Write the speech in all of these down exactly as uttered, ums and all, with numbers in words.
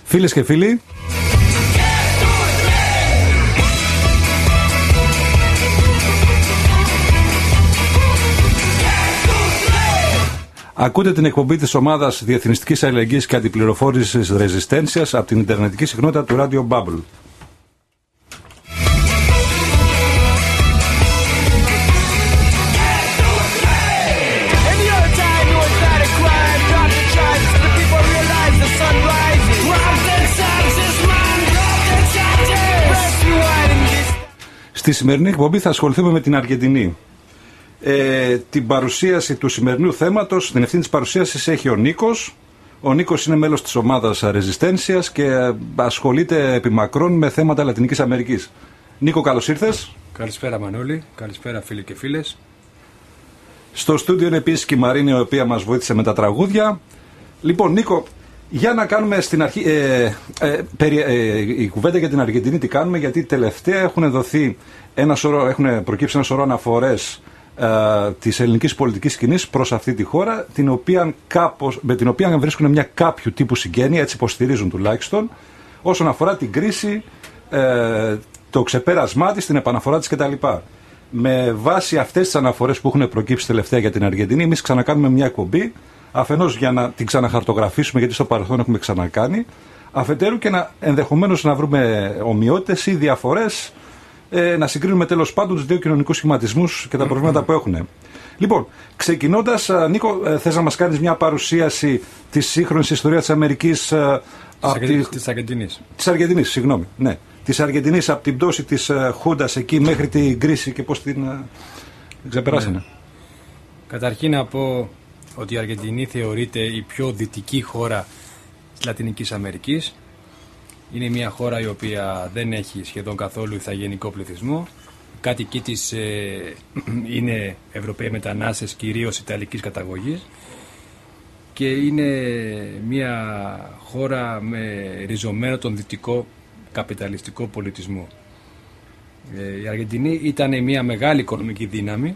Φίλες και φίλοι, ακούτε την εκπομπή της ομάδας Διεθνιστικής Αλληλεγγύης και Αντιπληροφόρησης Ρεζιστένσιας από την Ιντερνετική συχνότητα του Radio Bubble. Στη σημερινή εκπομπή θα ασχοληθούμε με την Αργεντινή. Ε, την παρουσίαση του σημερινού θέματος, την ευθύνη της παρουσίασης έχει ο Νίκος. Ο Νίκος είναι μέλος της ομάδας Ρεζιστένσιας και ασχολείται επιμακρών με θέματα Λατινικής Αμερικής. Νίκο, καλώς ήρθες. Καλησπέρα Μανώλη, καλησπέρα φίλοι και φίλες. Στο στούντιο είναι επίσης και η Μαρίνη, η οποία μας βοήθησε με τα τραγούδια. Λοιπόν, Νίκο, για να κάνουμε στην αρχή ε, ε, περι, ε, η κουβέντα για την Αργεντινή τι κάνουμε, γιατί τελευταία έχουν δοθεί ένα σωρό, έχουν προκύψει ένα σωρό αναφορές ε, της ελληνικής πολιτικής σκηνής προς αυτή τη χώρα, την οποία κάπως, με την οποία βρίσκουν μια κάποιου τύπου συγγένεια, έτσι υποστηρίζουν τουλάχιστον, όσον αφορά την κρίση, ε, το ξεπέρασμά της, την επαναφορά της κτλ. Με βάση αυτές τις αναφορές που έχουν προκύψει τελευταία για την Αργεντινή, εμείς ξανακάνουμε μια εκπομπή. Αφενός για να την ξαναχαρτογραφήσουμε, γιατί στο παρελθόν έχουμε ξανακάνει, αφετέρου και να ενδεχομένως να βρούμε ομοιότητες ή διαφορές, ε, να συγκρίνουμε τέλος πάντων τους δύο κοινωνικούς σχηματισμούς και τα προβλήματα που έχουν. Λοιπόν, ξεκινώντας, Νίκο, ε, θες να μας κάνεις μια παρουσίαση της σύγχρονης ιστορίας της Αμερικής, ε, της, της Αργεντινής. Της Αργεντινής, συγγνώμη, ναι. Της Αργεντινής από την πτώση της ε, Χούντας εκεί μέχρι την κρίση και πώς την ε, ξεπεράσανε. Ναι. Καταρχήν να πω ότι η Αργεντινή θεωρείται η πιο δυτική χώρα της Λατινικής Αμερικής. Είναι μια χώρα η οποία δεν έχει σχεδόν καθόλου ηθαγενικό πληθυσμό. Οι κάτοικοι της ε, είναι Ευρωπαίοι μετανάστες, κυρίως Ιταλικής καταγωγής, και είναι μια χώρα με ριζωμένο τον δυτικό καπιταλιστικό πολιτισμό. Ε, η Αργεντινή ήταν μια μεγάλη οικονομική δύναμη.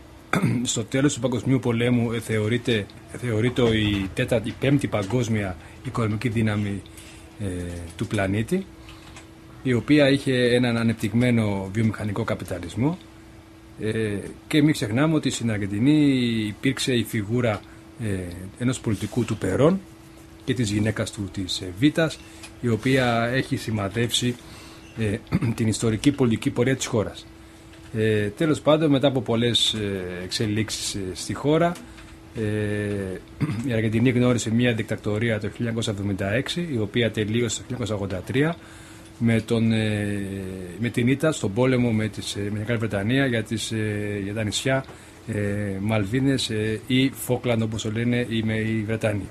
Στο τέλος του Παγκοσμίου Πολέμου θεωρείται, θεωρείται η, τέταρτη, η πέμπτη παγκόσμια οικονομική δύναμη ε, του πλανήτη, η οποία είχε έναν ανεπτυγμένο βιομηχανικό καπιταλισμό, ε, και μην ξεχνάμε ότι στην Αργεντινή υπήρξε η φιγούρα ε, ενός πολιτικού του Περόν και της γυναίκας του της Βίτας, η οποία έχει σημαδεύσει ε, την ιστορική πολιτική πορεία της χώρας. Ε, τέλος πάντων, μετά από πολλές ε, εξελίξεις ε, στη χώρα, ε, η Αργεντινή γνώρισε μια δικτατορία το χίλια εννιακόσια εβδομήντα έξι, η οποία τελείωσε το χίλια εννιακόσια ογδόντα τρία με, τον, ε, με την ήττα στον πόλεμο με, τις, με την Μεγάλη Βρετανία για, τις, ε, για τα νησιά ε, Μαλβίνες ε, ή Φόκλαντ, όπως το λένε οι, οι Βρετανοί.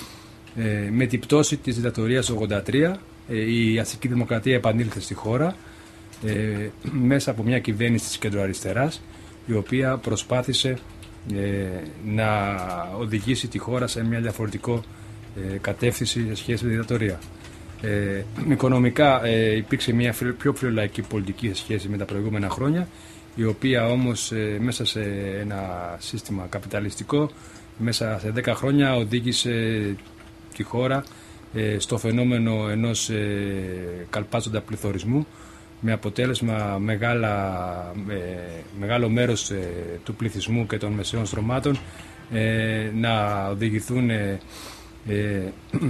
Ε, με την πτώση της δικτατορίας το ογδόντα τρία ε, η αστική δημοκρατία επανήλθε στη χώρα, Ε, μέσα από μια κυβέρνηση της κεντροαριστεράς, η οποία προσπάθησε ε, να οδηγήσει τη χώρα σε μια διαφορετικό ε, κατεύθυνση σε σχέση με τη δικτατορία. Ε, οικονομικά ε, υπήρξε μια πιο φιλολαϊκή πολιτική σε σχέση με τα προηγούμενα χρόνια, η οποία όμως ε, μέσα σε ένα σύστημα καπιταλιστικό, μέσα σε δέκα χρόνια οδήγησε τη χώρα ε, στο φαινόμενο ενός ε, καλπάζοντα πληθωρισμού, με αποτέλεσμα μεγάλα, ε, μεγάλο μέρος ε, του πληθυσμού και των μεσαίων στρωμάτων ε, να οδηγηθούν ε, ε,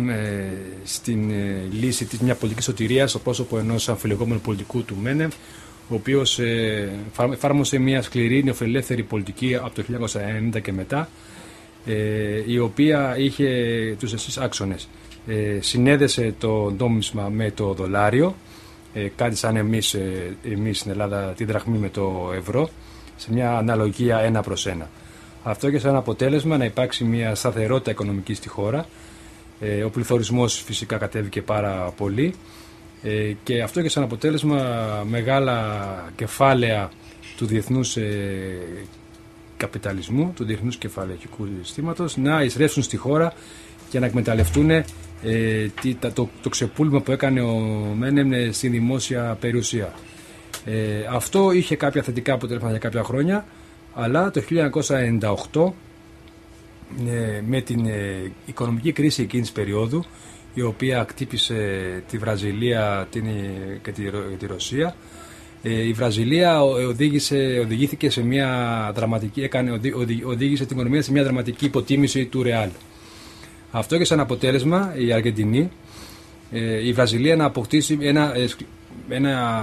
στην ε, λύση της μια πολιτικής σωτηρίας στο πρόσωπο ενός αμφιλεγόμενου πολιτικού του Μένεμ, ο οποίος ε, εφάρμοσε μια σκληρή νεοφιλελεύθερη πολιτική από το χίλια εννιακόσια ενενήντα και μετά, ε, η οποία είχε τους εξής άξονες. Ε, συνέδεσε το νόμισμα με το δολάριο, Ε, κάτι σαν εμείς, ε, εμείς στην Ελλάδα τη δραχμή με το ευρώ, σε μια αναλογία ένα προς ένα. Αυτό είχε σαν αποτέλεσμα να υπάρξει μια σταθερότητα οικονομική στη χώρα. Ε, ο πληθωρισμός φυσικά κατέβηκε πάρα πολύ, ε, και αυτό είχε σαν αποτέλεσμα μεγάλα κεφάλαια του διεθνούς ε, καπιταλισμού, του διεθνούς κεφαλαϊκού συστήματος, να εισρεύσουν στη χώρα και να εκμεταλλευτούν ε, το, το, το ξεπούλημα που έκανε ο Μένεμ στην δημόσια περιουσία. Ε, αυτό είχε κάποια θετικά αποτελέσματα για κάποια χρόνια, αλλά το χίλια εννιακόσια ενενήντα οκτώ, ε, με την ε, οικονομική κρίση εκείνης της περίοδου, η οποία χτύπησε τη Βραζιλία την, και τη, τη Ρωσία. Ε, η Βραζιλία οδήγησε, οδηγήθηκε σε μια δραματική, έκανε, οδη, οδήγησε την οικονομία σε μια δραματική υποτίμηση του Ρεάλ. Αυτό και σαν αποτέλεσμα η Αργεντινή, ε, η Βραζιλία να αποκτήσει ένα, ένα,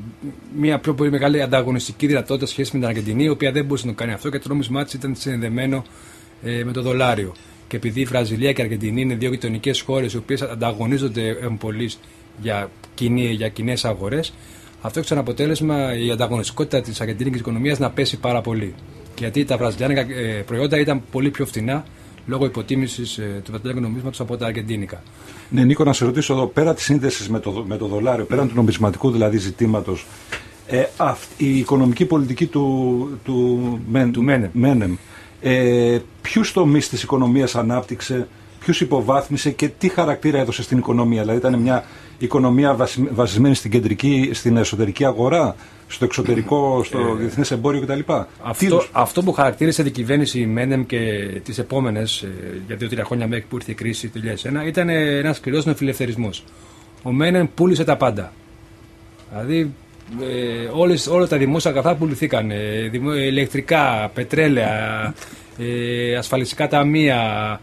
μια πιο πολύ μεγάλη ανταγωνιστική δυνατότητα σχέση με την Αργεντινή, η οποία δεν μπορούσε να το κάνει αυτό και το νόμισμά της ήταν συνδεμένο ε, με το δολάριο. Και επειδή η Βραζιλία και η Αργεντινή είναι δύο γειτονικές χώρες οι οποίες ανταγωνίζονται πολύ για, για κοινές αγορές, αυτό έχει σαν αποτέλεσμα η ανταγωνιστικότητα της αργεντινικής οικονομίας να πέσει πάρα πολύ. Γιατί τα βραζιλιάνικα προϊόντα ήταν πολύ πιο φθηνά λόγω υποτίμησης του βραζιλιάνικου νομίσματος από τα αργεντίνικα. Ναι, Νίκο, να σε ρωτήσω εδώ, πέρα της σύνδεσης με το, με το δολάριο, πέραν του νομισματικού δηλαδή ζητήματος, ε, η οικονομική πολιτική του, του, Μεν, του Μένεμ, Μένεμ, ε, ποιους τομείς της οικονομίας ανάπτυξε, ποιους υποβάθμισε και τι χαρακτήρα έδωσε στην οικονομία? Δηλαδή ήταν μια οικονομία βασισμένη στην κεντρική, στην εσωτερική αγορά, στο εξωτερικό, στο ε, διεθνές εμπόριο κτλ. Αυτό, αυτό που χαρακτήρισε την κυβέρνηση Μένεμ και τις επόμενες, για δύο-τρία χρόνια μέχρι που ήρθε η κρίση του δύο χιλιάδες ένα, ήταν ένας σκληρός νεοφιλελευθερισμός. Ο Μένεμ πούλησε τα πάντα. Δηλαδή ε, όλες, όλα τα δημόσια αγαθά πουληθήκαν. Ε, ηλεκτρικά, πετρέλαια, ε, ασφαλιστικά ταμεία,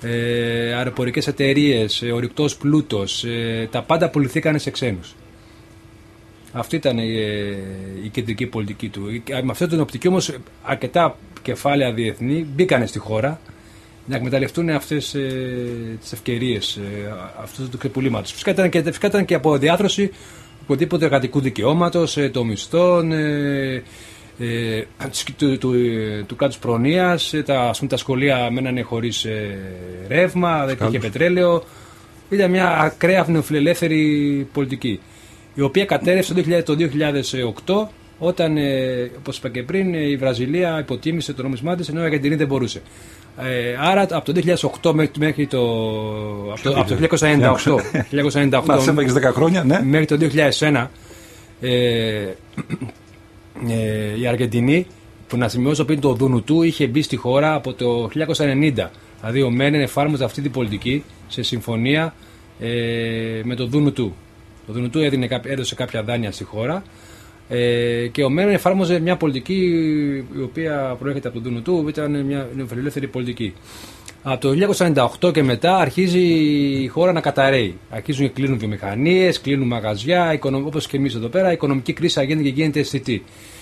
Ε, αεροπορικές εταιρείες, ε, ορυκτός πλούτος, ε, τα πάντα πουληθήκανε σε ξένους. Αυτή ήταν η, η κεντρική πολιτική του. Με αυτή την οπτική όμως αρκετά κεφάλαια διεθνή μπήκανε στη χώρα να εκμεταλλευτούν αυτές ε, τις ευκαιρίες ε, αυτού του ξεπουλήματος. Φυσικά ήταν και, φυσικά ήταν και από διάθρωση οπουδήποτε εργατικού δικαιώματος, ε, των μισθών, ε, Ε, του, του, του κράτους προνοίας, τα, ας πούμε, τα σχολεία μένανε χωρίς ε, ρεύμα, δεν είχε πετρέλαιο. Ήταν μια ακραία νεοφιλελεύθερη πολιτική, η οποία κατέρευσε το δύο χιλιάδες οκτώ όταν, ε, όπως είπα και πριν, η Βραζιλία υποτίμησε το νόμισμά της ενώ η Αργεντινή δεν μπορούσε. Ε, άρα από το δύο χιλιάδες οκτώ μέχρι, μέχρι το, από το, από το χίλια εννιακόσια ενενήντα οκτώ Μας έφαγες δέκα χρόνια, ναι. Μέχρι το δύο χιλιάδες ένα ε, Ε, η Αργεντινή, που να σημειώσω πριν, το Δουνουτού είχε μπει στη χώρα από το χίλια εννιακόσια ενενήντα. Δηλαδή ο Μένεμ εφάρμοζε αυτή την πολιτική σε συμφωνία ε, με το Δουνουτού. Το Δουνουτού έδινε, έδωσε κάποια δάνεια στη χώρα ε, και ο Μένεμ εφάρμοζε μια πολιτική η οποία προέρχεται από το Δουνουτού, ήταν μια νεοφιλελεύθερη πολιτική. Από το χίλια εννιακόσια ενενήντα οκτώ και μετά αρχίζει η χώρα να καταρρέει. Αρχίζουν και κλείνουν βιομηχανίες, κλείνουν μαγαζιά, όπως και εμείς εδώ πέρα. Η οικονομική κρίση γίνεται και γίνεται αισθητή.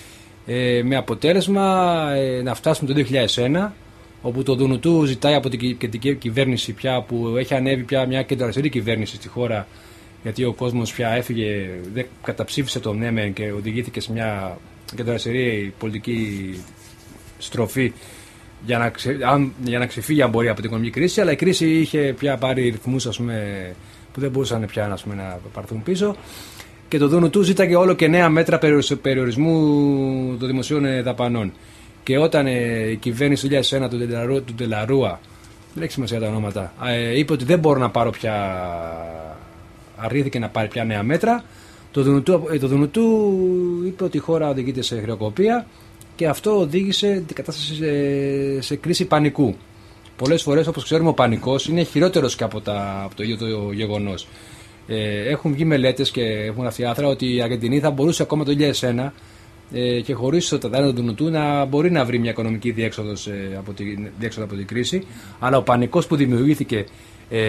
Ε, με αποτέλεσμα ε, να φτάσουμε το δύο χιλιάδες ένα, όπου το Δουνουτού ζητάει από την κεντρική κυβέρνηση πια, που έχει ανέβει πια μια κεντροαριστερή κυβέρνηση στη χώρα, γιατί ο κόσμος πια έφυγε, δεν καταψήφισε τον Μένεμ και οδηγήθηκε σε μια κεντροαριστερή πολιτική στροφή. Για να, ξε, αν, για να ξεφύγει αν μπορεί από την οικονομική κρίση, αλλά η κρίση είχε πια πάρει ρυθμούς, ας πούμε, που δεν μπορούσαν πια, ας πούμε, να πάρθουν πίσω και το Δουνουτού ζήταγε όλο και νέα μέτρα περιορισμού των δημοσίων δαπανών. Και όταν ε, η κυβέρνηση του δύο χιλιάδες ένα του Ντελαρούα, δεν έχει σημασία τα ονόματα, ε, είπε ότι δεν μπορώ να πάρω πια, αρνήθηκε να πάρει πια νέα μέτρα, το Δουνουτού, ε, το Δουνουτού είπε ότι η χώρα οδηγείται σε χρεοκοπία. Και αυτό οδήγησε την κατάσταση σε, σε κρίση πανικού. Πολλές φορές, όπως ξέρουμε, ο πανικός είναι χειρότερος και από, τα, από το ίδιο το γεγονός. Ε, έχουν βγει μελέτες και έχουν γραφτεί άρθρα ότι η Αργεντινή θα μπορούσε ακόμα το δύο χιλιάδες ένα ε, και χωρίς το δάνειο του Δουνουτού να μπορεί να βρει μια οικονομική διέξοδο, ε, από, τη, διέξοδο από την κρίση. Αλλά ο πανικός που δημιουργήθηκε ε,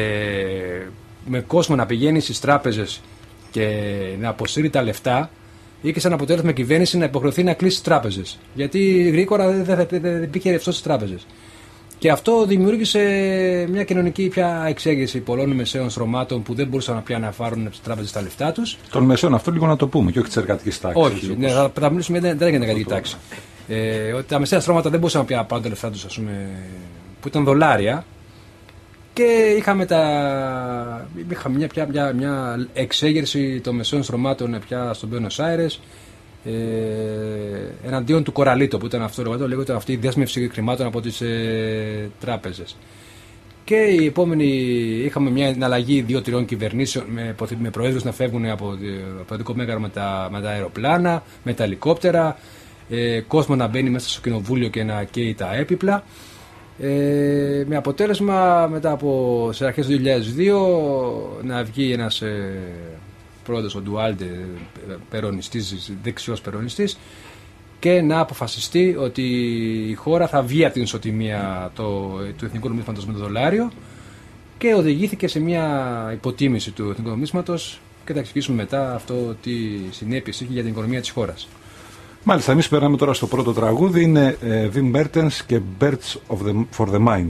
με κόσμο να πηγαίνει στις τράπεζες και να αποσύρει τα λεφτά, είχε σαν αποτέλεσμα η κυβέρνηση να υποχρεωθεί να κλείσει τις τράπεζες. Γιατί γρήγορα δεν υπήρχε ρευστό στις τράπεζες. Και αυτό δημιούργησε μια κοινωνική πια εξέγερση πολλών μεσαίων στρωμάτων που δεν μπορούσαν πια να φάρουν από τις τράπεζες τα λεφτά τους. Των μεσαίων, αυτό λίγο να το πούμε, και όχι της εργατικής τάξης. Όχι, ναι, θα, θα μιλήσουμε, δεν, δεν έγινε εργατική τάξη. Ε, ότι τα μεσαία στρώματα δεν μπορούσαν πια να πάρουν τα λεφτά τους, ας πούμε, που ήταν δολάρια. Και είχαμε, τα... είχαμε μια, πια, μια, μια εξέγερση των μεσαίων στρωμάτων πια στον Μπένος Άιρες ε, εναντίον του Κοραλίτο, που ήταν αυτό, λέγονταν αυτή η δέσμευση χρημάτων από τις ε, τράπεζες. Και η επόμενη, είχαμε μια εναλλαγή δύο-τριών κυβερνήσεων με, με προέδρους να φεύγουν από, από το δικό μέγαρο με τα, με τα αεροπλάνα, με τα ελικόπτερα, ε, κόσμο να μπαίνει μέσα στο κοινοβούλιο και να καίει τα έπιπλα. Ε, με αποτέλεσμα μετά από σε αρχές του δύο χιλιάδες δύο να βγει ένας ε, πρόεδρος, ο Ντουάλντε, περονιστής, δεξιός περονιστής, και να αποφασιστεί ότι η χώρα θα βγει από την ισοτιμία το, του εθνικού νομίσματος με το δολάριο, και οδηγήθηκε σε μια υποτίμηση του εθνικού νομίσματος, και θα εξηγήσουμε μετά αυτό τι συνέπειες είχε για την οικονομία της χώρας. Μάλιστα, εμείς περνάμε τώρα στο πρώτο τραγούδι, είναι ε, Wim Mertens και Birds of the, for the Mind.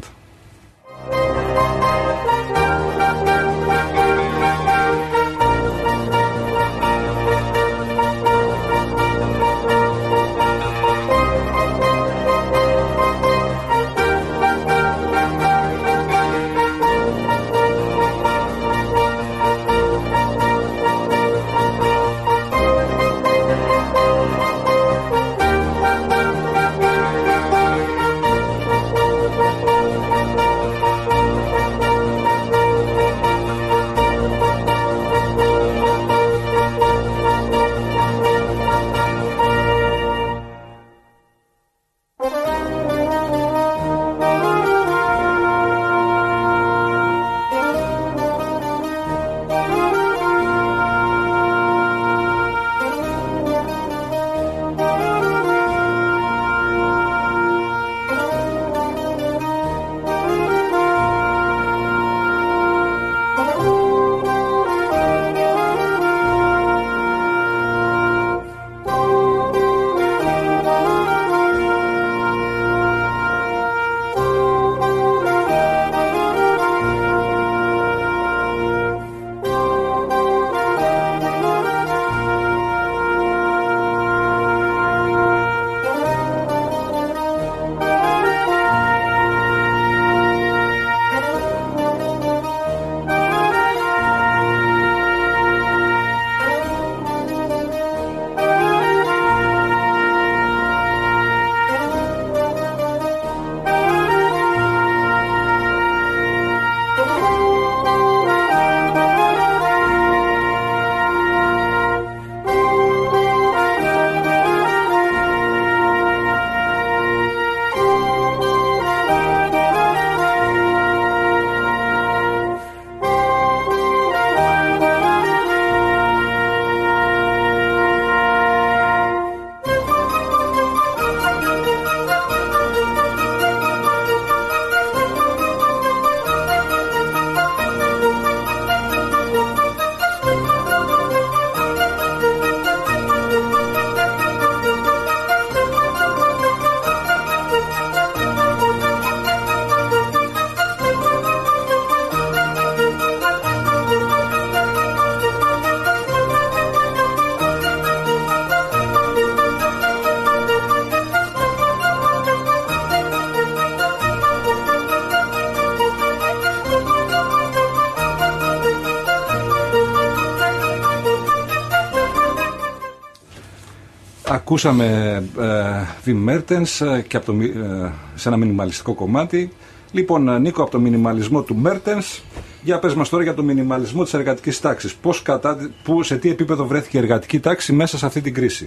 Ακούσαμε ε, Wim Mertens και από το, ε, σε ένα μινιμαλιστικό κομμάτι. Λοιπόν, Νίκο, από το μινιμαλισμό του Mertens, για πες μας τώρα για το μινιμαλισμό της εργατικής τάξης. Πώς κατά, που, σε τι επίπεδο βρέθηκε η εργατική τάξη μέσα σε αυτή την κρίση?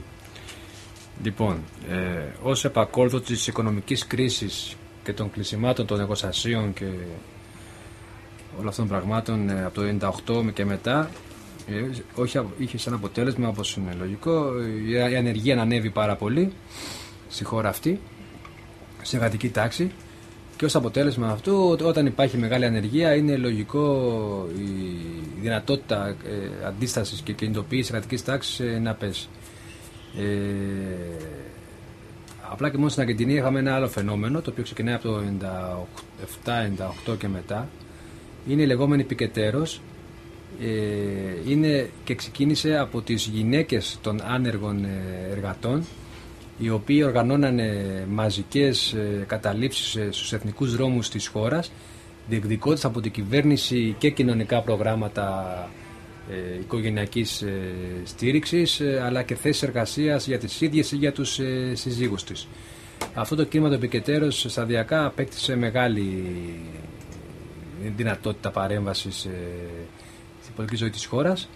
Λοιπόν, ε, ως επακόλουθο της οικονομικής κρίσης και των κλεισιμάτων των εργοστασίων και όλων αυτών των πραγμάτων ε, από το ενενήντα οκτώ και μετά, ε, όχι, είχε σαν αποτέλεσμα, όπως είναι λογικό, η ανεργία να ανέβει πάρα πολύ στη χώρα αυτή, σε εργατική τάξη, και ως αποτέλεσμα αυτού, όταν υπάρχει μεγάλη ανεργία, είναι λογικό η δυνατότητα ε, αντίστασης και κινητοποίησης εργατικής τάξης ε, να πέσει. Ε, απλά και μόνο στην Αργεντινή είχαμε ένα άλλο φαινόμενο, το οποίο ξεκινάει από το ενενήντα επτά ενενήντα οκτώ και μετά. Είναι η λεγόμενη πικετέρος, ε, είναι και ξεκίνησε από τις γυναίκες των άνεργων εργατών, οι οποίοι οργανώνανε μαζικές ε, καταλήψεις ε, στους εθνικούς δρόμους της χώρας, διεκδικώντας από την κυβέρνηση και κοινωνικά προγράμματα ε, οικογενειακής ε, στήριξης, ε, αλλά και θέσεις εργασίας για τις ίδιες ή για τους ε, συζύγους της. Αυτό το κύμα των πικετέρος σταδιακά απέκτησε μεγάλη δυνατότητα παρέμβασης ε, στην πολιτική ζωή της χώρας,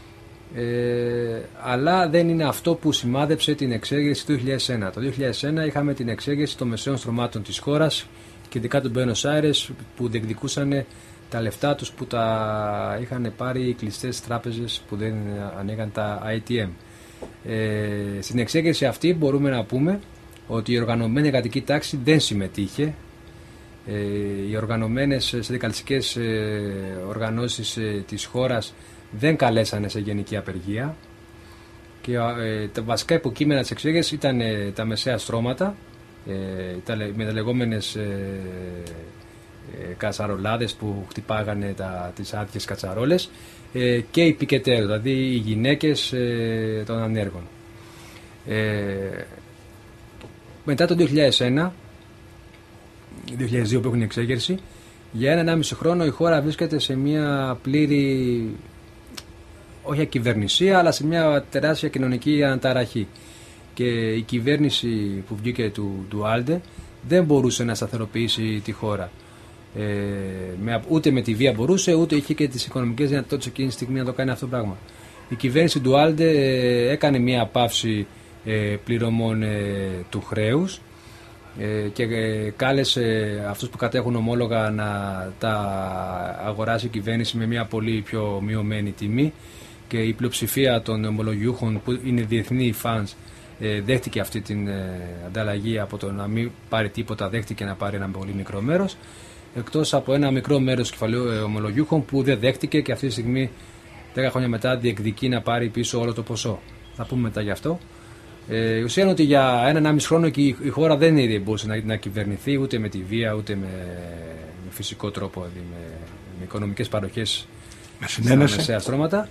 ε, αλλά δεν είναι αυτό που σημάδεψε την εξέγερση του δύο χιλιάδες ένα. Το δύο χιλιάδες ένα είχαμε την εξέγερση των μεσαίων στρωμάτων της χώρας και ειδικά του Buenos Aires που διεκδικούσαν τα λεφτά τους που τα είχαν πάρει οι κλειστές τράπεζες που δεν ανοίγαν τα άι τι εμ. Ε, στην εξέγερση αυτή μπορούμε να πούμε ότι η οργανωμένη εργατική τάξη δεν συμμετείχε. Ε, οι οργανωμένες συνδικαλιστικές ε, οργανώσεις ε, της χώρας δεν καλέσανε σε γενική απεργία και ε, τα βασικά υποκείμενα της εξέγερσης ήταν ε, τα μεσαία στρώματα ε, τα, με τα λεγόμενες ε, ε, κατσαρολάδες που χτυπάγανε τα, τις άδειες κατσαρόλες ε, και οι πικετέροι, δηλαδή οι γυναίκες ε, των ανέργων. Ε, μετά το δύο χιλιάδες ένα, δύο χιλιάδες δύο που έχουν εξέγερση, για ένα ενάμιση χρόνο η χώρα βρίσκεται σε μια πλήρη, όχι ακυβερνησία, αλλά σε μια τεράστια κοινωνική αναταραχή. Και η κυβέρνηση που βγήκε του, του Άλντε δεν μπορούσε να σταθεροποιήσει τη χώρα. Ε, με, ούτε με τη βία μπορούσε, ούτε είχε και τις οικονομικές δυνατότητες εκείνη τη στιγμή να το κάνει αυτό το πράγμα. Η κυβέρνηση του Άλντε ε, έκανε μια παύση ε, πληρωμών ε, του χρέους ε, και ε, κάλεσε αυτούς που κατέχουν ομόλογα να τα αγοράσει η κυβέρνηση με μια πολύ πιο μειωμένη τιμή, και η πλειοψηφία των ομολογιούχων που είναι διεθνή fans ε, δέχτηκε αυτή την ε, ανταλλαγή. Από το να μην πάρει τίποτα δέχτηκε να πάρει ένα πολύ μικρό μέρος, εκτός από ένα μικρό μέρος κεφαλαίου ε, ομολογιούχων που δεν δέχτηκε και αυτή τη στιγμή δέκα χρόνια μετά διεκδικεί να πάρει πίσω όλο το ποσό. Θα πούμε μετά γι' αυτό. Ε, η ουσία είναι ότι για ένα ενάμιση χρόνο και η, η χώρα δεν μπορούσε να, να κυβερνηθεί ούτε με τη βία ούτε με, με φυσικό τρόπο, δηλαδή με, με οικονομικές παροχές στα μεσαία στρώματα.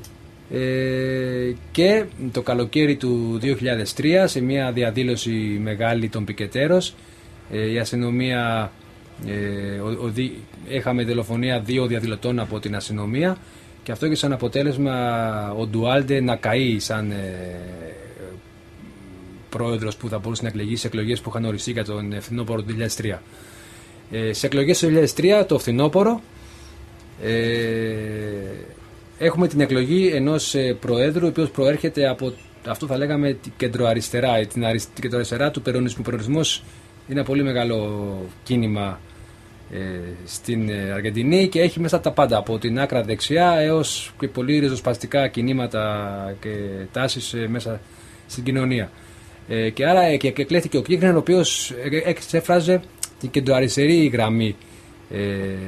Ε, και το καλοκαίρι του δύο χιλιάδες τρία, σε μια διαδήλωση μεγάλη των πικετέρος, ε, η αστυνομία ε, ο, ο, δι, είχαμε δολοφονία δύο διαδηλωτών από την αστυνομία, και αυτό είχε σαν αποτέλεσμα ο Ντουάλντε να καεί σαν ε, πρόεδρος που θα μπορούσε να εκλεγεί σε εκλογές που είχαν οριστεί για τον φθινόπωρο του δύο χιλιάδες τρία. Ε, σε εκλογές του δύο χιλιάδες τρία, το φθινόπωρο, ε, έχουμε την εκλογή ενός προέδρου, ο οποίος προέρχεται από αυτό θα λέγαμε την κεντροαριστερά, την, αρισ... την κεντροαριστερά του περονισμού. Ο περονισμός είναι ένα πολύ μεγάλο κίνημα ε, στην Αργεντινή και έχει μέσα τα πάντα, από την άκρα δεξιά έως και πολύ ριζοσπαστικά κινήματα και τάσεις ε, μέσα στην κοινωνία. Ε, και άρα ε, και, και εκλέχθηκε ο Κίρχνερ, ο οποίος εξέφραζε την κεντροαριστερή γραμμή ε,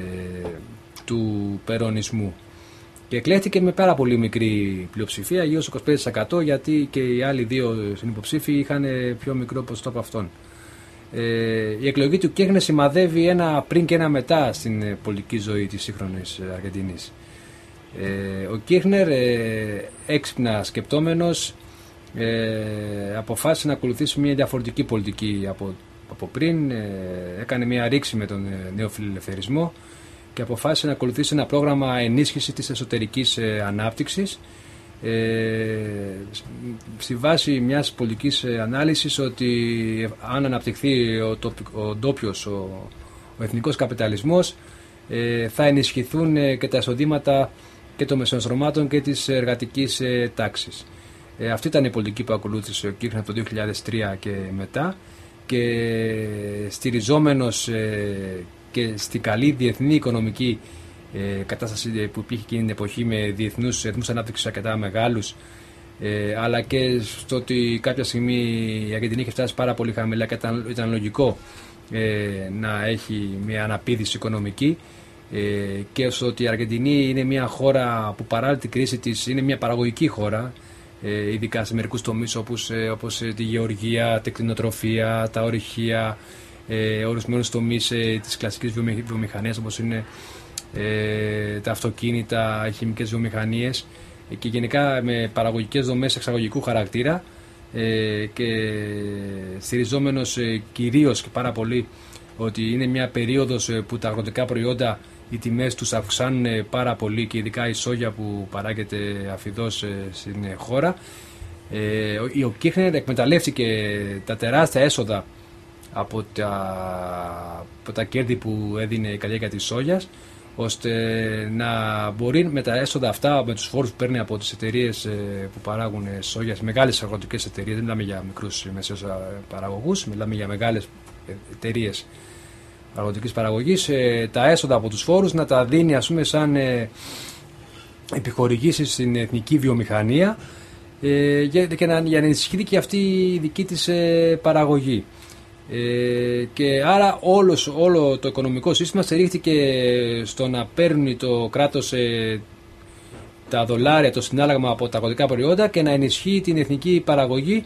του περονισμού. Και εκλέχθηκε με πάρα πολύ μικρή πλειοψηφία, γύρω στο είκοσι πέντε τοις εκατό, γιατί και οι άλλοι δύο συνυποψήφοι είχαν πιο μικρό ποσοστό από αυτόν. Ε, η εκλογή του Κίρχνερ σημαδεύει ένα πριν και ένα μετά στην πολιτική ζωή της σύγχρονης Αργεντινής. Ε, ο Κίρχνερ, ε, έξυπνα σκεπτόμενος, ε, αποφάσισε να ακολουθήσει μια διαφορετική πολιτική από, από πριν. Ε, έκανε μια ρήξη με τον νέο φιλελευθερισμό και αποφάσισε να ακολουθήσει ένα πρόγραμμα ενίσχυσης της εσωτερικής ε, ανάπτυξης, ε, στη βάση μιας πολιτικής ε, ανάλυσης ότι αν αναπτυχθεί ο, ο ντόπιος, ο, ο εθνικός καπιταλισμός, ε, θα ενισχυθούν ε, και τα εισοδήματα και των μεσοστρωμάτων και της εργατικής ε, τάξης. Ε, αυτή ήταν η πολιτική που ακολούθησε ο Κίρχνερ από το δύο χιλιάδες τρία και μετά, και στηριζόμενος ε, και στην καλή διεθνή οικονομική ε, κατάσταση που υπήρχε εκείνη την εποχή, με διεθνούς ρυθμούς ανάπτυξης αρκετά μεγάλους, ε, αλλά και στο ότι κάποια στιγμή η Αργεντινή είχε φτάσει πάρα πολύ χαμηλά και ήταν, ήταν λογικό ε, να έχει μια αναπήδηση οικονομική, ε, και στο ότι η Αργεντινή είναι μια χώρα που παρά την κρίση της είναι μια παραγωγική χώρα, ε, ειδικά σε μερικούς τομείς όπως, ε, όπως τη γεωργία, την κτηνοτροφία, τα ορυχεία, Ε, ορισμένους τομείς ε, της κλασικής βιομηχανίας, όπως είναι ε, τα αυτοκίνητα, οι χημικές βιομηχανίες, ε, και γενικά με παραγωγικές δομές εξαγωγικού χαρακτήρα, ε, και στηριζόμενος ε, κυρίως και πάρα πολύ ότι είναι μια περίοδος ε, που τα αγροτικά προϊόντα, οι τιμές τους αυξάνουν ε, πάρα πολύ, και ειδικά η σόγια που παράγεται αφιδώς ε, στην ε, χώρα. Ε, ο, ο Κίρχνερ εκμεταλλεύτηκε τα τεράστια έσοδα από τα, από τα κέρδη που έδινε η καλλιέργεια της σόγιας, ώστε να μπορεί με τα έσοδα αυτά, με τους φόρους που παίρνει από τις εταιρείες που παράγουν σόγιας, μεγάλες αγροτικές εταιρείες, δεν μιλάμε για μικρούς μεσαίους παραγωγούς, μιλάμε για μεγάλες εταιρείες αγροτικής παραγωγής, ε, τα έσοδα από τους φόρους να τα δίνει, ας πούμε, σαν ε, επιχορηγήσεις στην εθνική βιομηχανία, ε, για, και να, για να ενισχυθεί και αυτή η δική της ε, παραγωγή. Ε, και άρα όλος, όλο το οικονομικό σύστημα στηρίχθηκε στο να παίρνει το κράτος ε, τα δολάρια, το συνάλλαγμα από τα αγροτικά προϊόντα και να ενισχύει την εθνική παραγωγή,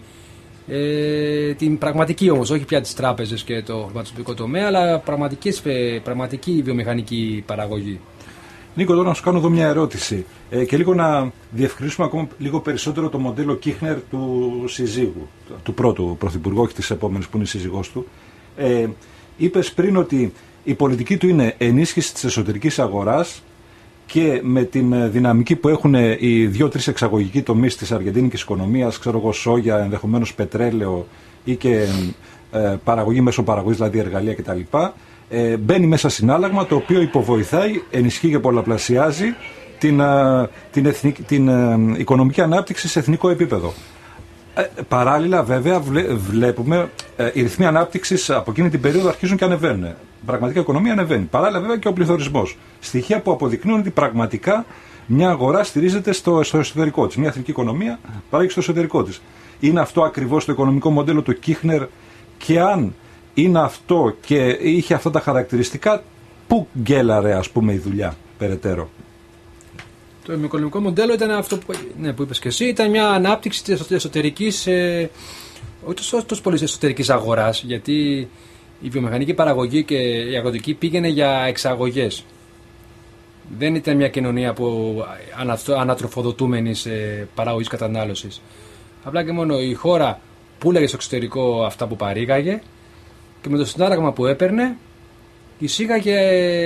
ε, την πραγματική όμως, όχι πια τις τράπεζες και το χρηματοπιστωτικό τομέα, αλλά πραγματική βιομηχανική παραγωγή. Νίκο, τώρα να σου κάνω εδώ μια ερώτηση ε, και λίγο να διευκρινίσουμε ακόμα λίγο περισσότερο το μοντέλο Κίχνερ του συζύγου, του πρώτου πρωθυπουργού, όχι της επόμενης που είναι η σύζυγός του. Ε, είπες πριν ότι η πολιτική του είναι ενίσχυση της εσωτερικής αγοράς και με την δυναμική που έχουν οι δύο-τρεις εξαγωγικοί τομείς της αργεντίνικης οικονομίας, ξέρω εγώ, σόγια, ενδεχομένως πετρέλαιο ή και ε, παραγωγή μέσω παραγωγής, δηλαδή εργαλεία κτλ. Ε, μπαίνει μέσα συνάλλαγμα το οποίο υποβοηθάει, ενισχύει και πολλαπλασιάζει την, α, την, εθνική, την α, οικονομική ανάπτυξη σε εθνικό επίπεδο. Ε, παράλληλα βέβαια βλέ, βλέπουμε ε, οι ρυθμοί ανάπτυξης από εκείνη την περίοδο αρχίζουν και ανεβαίνουν. Η πραγματική οικονομία ανεβαίνει. Παράλληλα βέβαια και ο πληθωρισμός. Στοιχεία που αποδεικνύουν ότι πραγματικά μια αγορά στηρίζεται στο, στο εσωτερικό της. Μια εθνική οικονομία παράγει στο εσωτερικό της. Είναι αυτό ακριβώς το οικονομικό μοντέλο του Κίχνερ, και αν είναι αυτό και είχε αυτά τα χαρακτηριστικά, πού γκέλαρε ας πούμε η δουλειά περαιτέρω? Το οικονομικό μοντέλο ήταν αυτό που, ναι, που είπες και εσύ, ήταν μια ανάπτυξη της εσωτερικής, ε, όχι τόσο πολύ εσωτερικής αγοράς, γιατί η βιομηχανική παραγωγή και η αγροτική πήγαινε για εξαγωγές. Δεν ήταν μια κοινωνία που ανατροφοδοτούμενης ε, παραγωγής κατανάλωσης. Απλά και μόνο η χώρα πούλεγε στο εξωτερικό αυτά που παρήγαγε και με το συνάλλαγμα που έπαιρνε εισήγαγε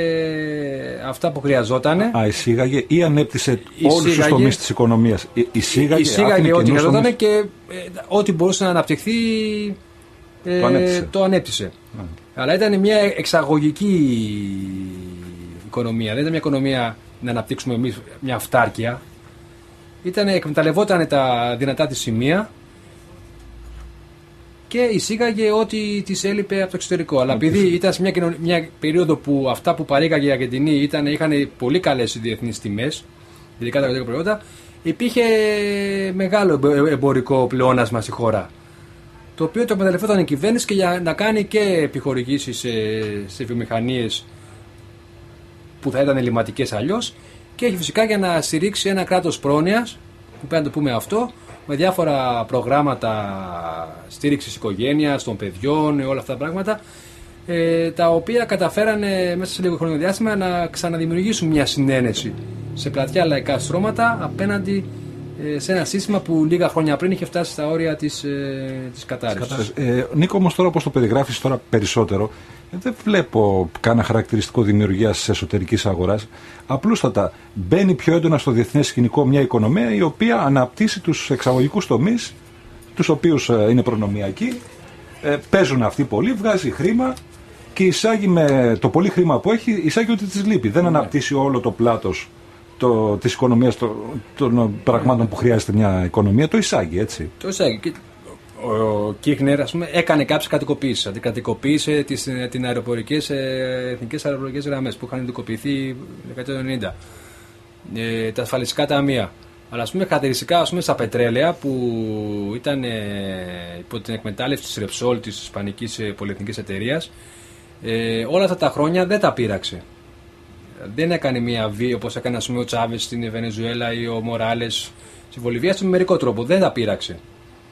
αυτά που χρειαζότανε. Α, εισήγαγε ή ανέπτυσε όλους τους τομείς της οικονομίας? Εισήγαγε, εισήγαγε ό,τι χρειαζόταν και ε, ό,τι μπορούσε να αναπτυχθεί ε, το ανέπτυσε. Το ανέπτυσε. Mm. Αλλά ήταν μια εξαγωγική οικονομία. Δεν ήταν μια οικονομία να αναπτύξουμε εμείς μια αυτάρκεια. Ήτανε, εκμεταλλευόταν τα δυνατά της σημεία και εισήγαγε ό,τι της έλειπε από το εξωτερικό. Αλλά επειδή ήταν σε μια, κοινο... μια περίοδο που αυτά που παρήγαγε η Αργεντινή ήταν, είχαν πολύ καλές διεθνείς τιμές, ειδικά τα αγροτικά προϊόντα, υπήρχε μεγάλο εμπορικό πλεόνασμα στη χώρα. Το οποίο το εκμεταλλευόταν η κυβέρνηση και για να κάνει και επιχορηγήσεις σε, σε βιομηχανίες που θα ήταν ελληματικές αλλιώς, και φυσικά για να στηρίξει ένα κράτος πρόνοιας, που πρέπει να το πούμε αυτό, με διάφορα προγράμματα στήριξης οικογένειας, των παιδιών, όλα αυτά τα πράγματα, ε, τα οποία καταφέρανε μέσα σε λίγο χρονικό διάστημα να ξαναδημιουργήσουν μια συνένεση σε πλατιά λαϊκά στρώματα απέναντι ε, σε ένα σύστημα που λίγα χρόνια πριν είχε φτάσει στα όρια της, ε, της κατάρρευσης. Ε, Νίκο, όμως τώρα όπως το περιγράφεις τώρα περισσότερο, δεν βλέπω κανένα χαρακτηριστικό δημιουργίας της εσωτερικής αγοράς. Απλούστατα μπαίνει πιο έντονα στο διεθνές σκηνικό μια οικονομία η οποία αναπτύσσει τους εξαγωγικούς τομείς, τους οποίους ε, είναι προνομιακοί, ε, παίζουν αυτοί πολύ, βγάζει χρήμα και εισάγει με το πολύ χρήμα που έχει, εισάγει ό,τι της λείπει. Δεν αναπτύσσει όλο το πλάτος το, της οικονομίας, το, των πραγμάτων που χρειάζεται μια οικονομία, το εισάγει, έτσι. Το εισάγει. Ο Κίχνερ, ας πούμε, έκανε κάποιες κατοικοποίησεις. Αντικατοικοποίησε τις την αεροπορικές, ε, εθνικές αεροπορικές γραμμές που είχαν ειδικοποιηθεί το δεκαετία του ενενήντα. Ε, τα ασφαλιστικά ταμεία. Αλλά, ας πούμε, χαρακτηριστικά, ας πούμε, στα πετρέλαια που ήταν ε, υπό την εκμετάλλευση της Repsol, της ισπανικής ε, πολυεθνικής εταιρείας, ε, όλα αυτά τα χρόνια δεν τα πείραξε. Δεν έκανε μια βία όπως έκανε, ας πούμε, ο Τσάβες στην Βενεζουέλα ή ο Μοράλες στη Βολιβία, στον μερικό τρόπο. Δεν τα πείραξε.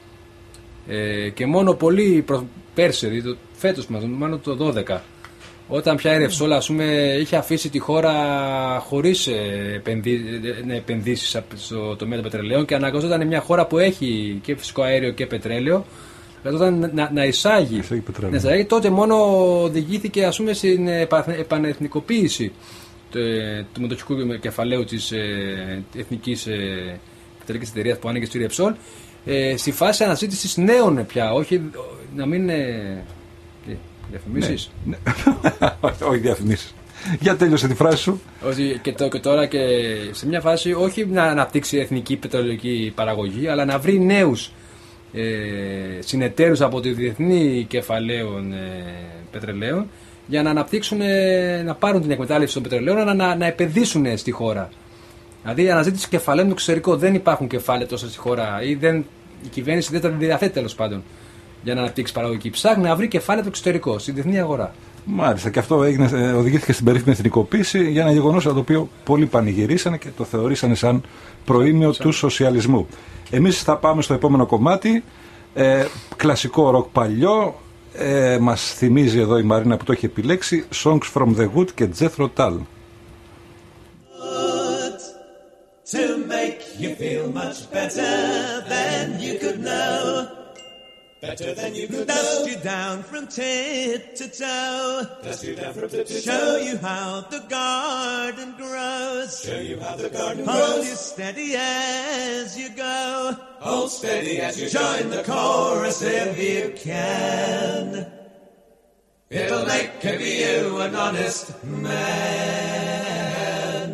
Ε, και μόνο πολύ προ... πέρσι, δηλαδή το φέτος, μάλλον το δώδεκα, όταν πια η Repsol, ας πούμε, είχε αφήσει τη χώρα χωρίς επενδύ... επενδύσεις στο τομέα των πετρελαίων και αναγκαζόταν μια χώρα που έχει και φυσικό αέριο και πετρέλαιο, αναγκαζόταν να, να εισάγει, να εισάγει, τότε μόνο οδηγήθηκε, ας πούμε, στην επανεθνικοποίηση του, του μετοχικού κεφαλαίου της ε, εθνικής ε, πετρελαϊκής εταιρείας που άνοιγε στη Repsol, Ε, στη φάση αναζήτησης νέων πια, όχι να μην είναι διαφημίσεις. Ναι, ναι. Όχι διαφημίσεις. Για τέλειωσε τη φράση σου. Ότι και, το, και τώρα και σε μια φάση όχι να αναπτύξει εθνική πετρελαϊκή παραγωγή, αλλά να βρει νέους ε, συνεταίρους από τη διεθνή κεφαλαίων ε, πετρελαίων για να αναπτύξουν, να πάρουν την εκμετάλλευση των πετρελαίων, να, να, να επενδύσουν στη χώρα. Δηλαδή η αναζήτηση κεφαλαίων του εξωτερικού, δεν υπάρχουν κεφάλαια τόσα στη χώρα ή δεν, η κυβέρνηση δεν τα διαθέτει τέλος πάντων για να αναπτύξει παραγωγική. Ψάχνει να βρει κεφάλαια του εξωτερικού στην διεθνή αγορά. Μάλιστα, και αυτό έγινε, οδηγήθηκε στην περίφημη εθνικοποίηση για ένα γεγονός το οποίο πολλοί πανηγυρίσανε και το θεωρήσανε σαν προήμιο του σοσιαλισμού. Εμείς θα πάμε στο επόμενο κομμάτι, ε, κλασικό ροκ παλιό, ε, μας θυμίζει εδώ η Μαρίνα που το έχει επιλέξει, Songs from the Wood και Jethro Tull. To make you feel much better than you could know. Better than you could Dust know. You down from tip to toe. Dust you down from tip to toe. Show you how the garden grows. Show you how the garden Hold grows. Hold you steady as you go. Hold steady as you join the chorus if you can. It'll make of you an honest man.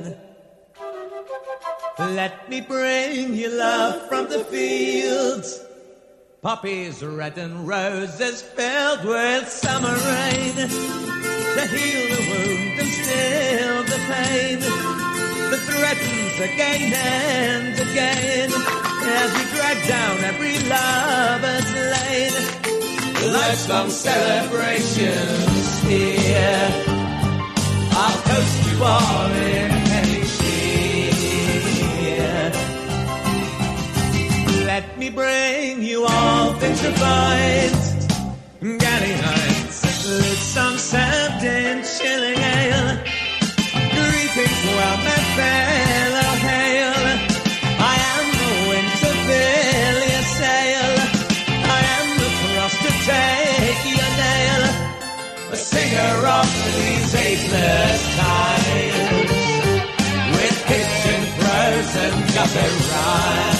Let me bring you love from the fields. Poppies red and roses filled with summer rain to heal the wound and still the pain that threatens again and again as we drag down every lover's lane. Life's long celebrations here. I'll toast you all in any cheer. Let me bring you all things refined. Galley Heights, lit some served in chilling ale. Greetings, well met fellow hail. I am the wind to fill your sail. I am the frost to take your nail. A singer of these ageless times, with kitchen prose and gutter rhymes.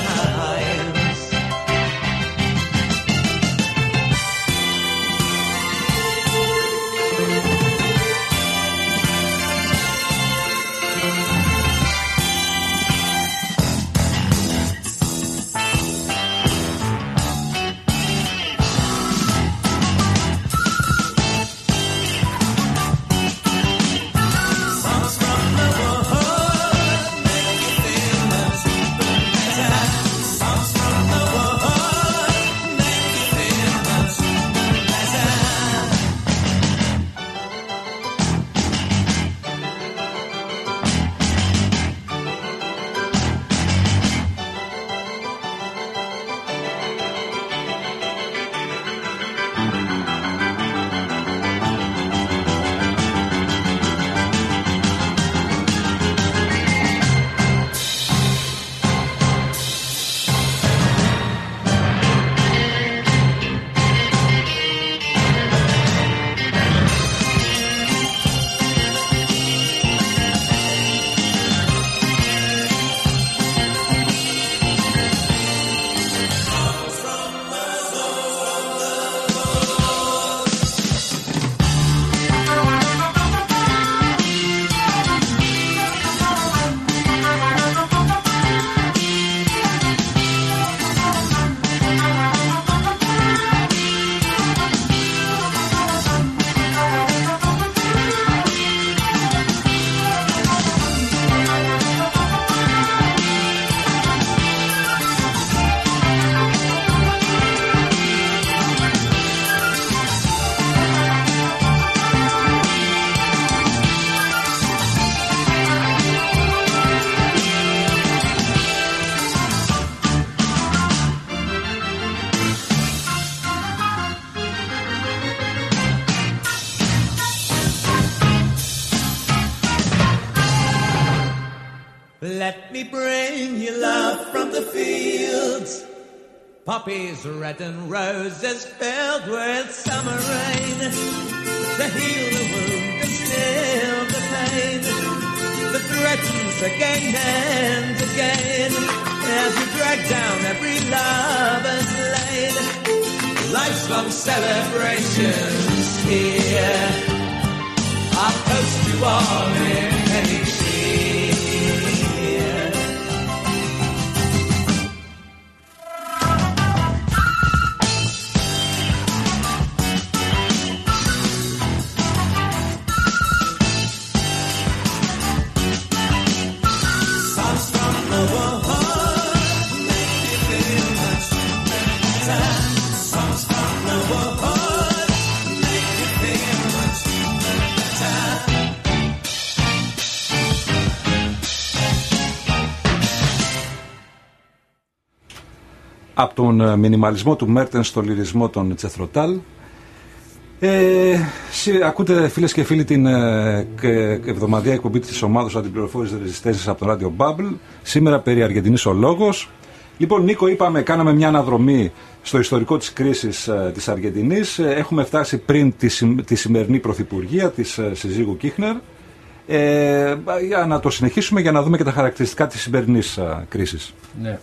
Let me bring you love from the fields. Poppies red and roses filled with summer rain to heal the wound and still the pain that threatens again and again as we drag down every lover's lane. Life's long celebrations here. I'll post you all in any cheer. από τον μινιμαλισμό του Μέρτεν στο λυρισμό των Τσεθροτάλ. Ε, ακούτε φίλες και φίλοι την ε, εβδομαδιαία εκπομπή της ομάδας αντιπληροφόρησης Ρεζιστένσης από τον Radio Bubble. Σήμερα περί Αργεντινής ο λόγος. Λοιπόν, Νίκο, είπαμε, κάναμε μια αναδρομή στο ιστορικό της κρίσης ε, της Αργεντινής. Ε, έχουμε φτάσει πριν τη, τη σημερινή πρωθυπουργία της ε, συζύγου Κίχνερ. Ε, για να το συνεχίσουμε, για να δούμε και τα χαρακτηριστικά της σημερινής ε, κρίσης. Ναι.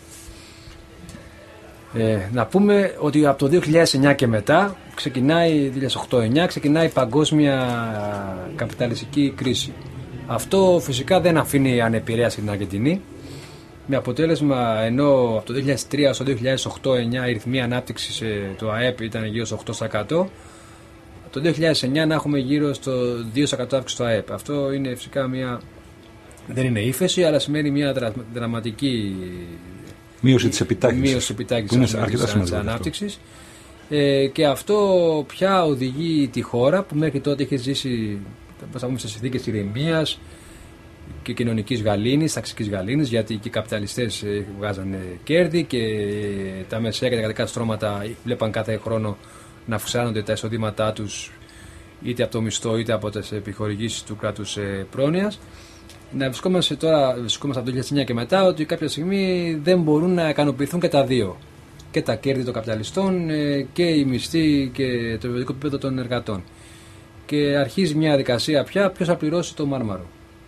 Ε, να πούμε ότι από το δύο χιλιάδες εννιά και μετά ξεκινάει, δύο χιλιάδες οκτώ εννιά, ξεκινάει η παγκόσμια καπιταλιστική κρίση. Αυτό φυσικά δεν αφήνει ανεπηρέαστη την Αργεντινή, με αποτέλεσμα, ενώ από το δύο χιλιάδες τρία στο δύο χιλιάδες οκτώ εννιά η ρυθμή ανάπτυξης του ΑΕΠ ήταν γύρω στο οκτώ τοις εκατό, το δύο χιλιάδες εννιά να έχουμε γύρω στο δύο τοις εκατό αύξηση του ΑΕΠ. Αυτό είναι φυσικά μια, δεν είναι ύφεση, αλλά σημαίνει μια δρα, δραματική μείωση της επιτάχυνσης, μείωση επιτάχυνσης της ανάπτυξης. Ε, και αυτό πια οδηγεί τη χώρα που μέχρι τότε είχε ζήσει σε συνθήκες ηρεμίας και κοινωνικής γαλήνης, ταξικής γαλήνης, γιατί και οι καπιταλιστές βγάζανε κέρδη και τα μεσαία και τα κρατικά στρώματα βλέπαν κάθε χρόνο να αυξάνονται τα εισοδήματά τους, είτε από το μισθό είτε από τις επιχορηγήσεις του κράτους πρόνοιας. Να βρισκόμαστε τώρα, βρισκόμαστε από το δύο χιλιάδες εννιά και μετά, ότι κάποια στιγμή δεν μπορούν να ικανοποιηθούν και τα δύο. Και τα κέρδη των καπιταλιστών και οι μισθοί και το βιωτικό επίπεδο των εργατών. Και αρχίζει μια δικασία πια ποιος θα πληρώσει το μάρμαρο.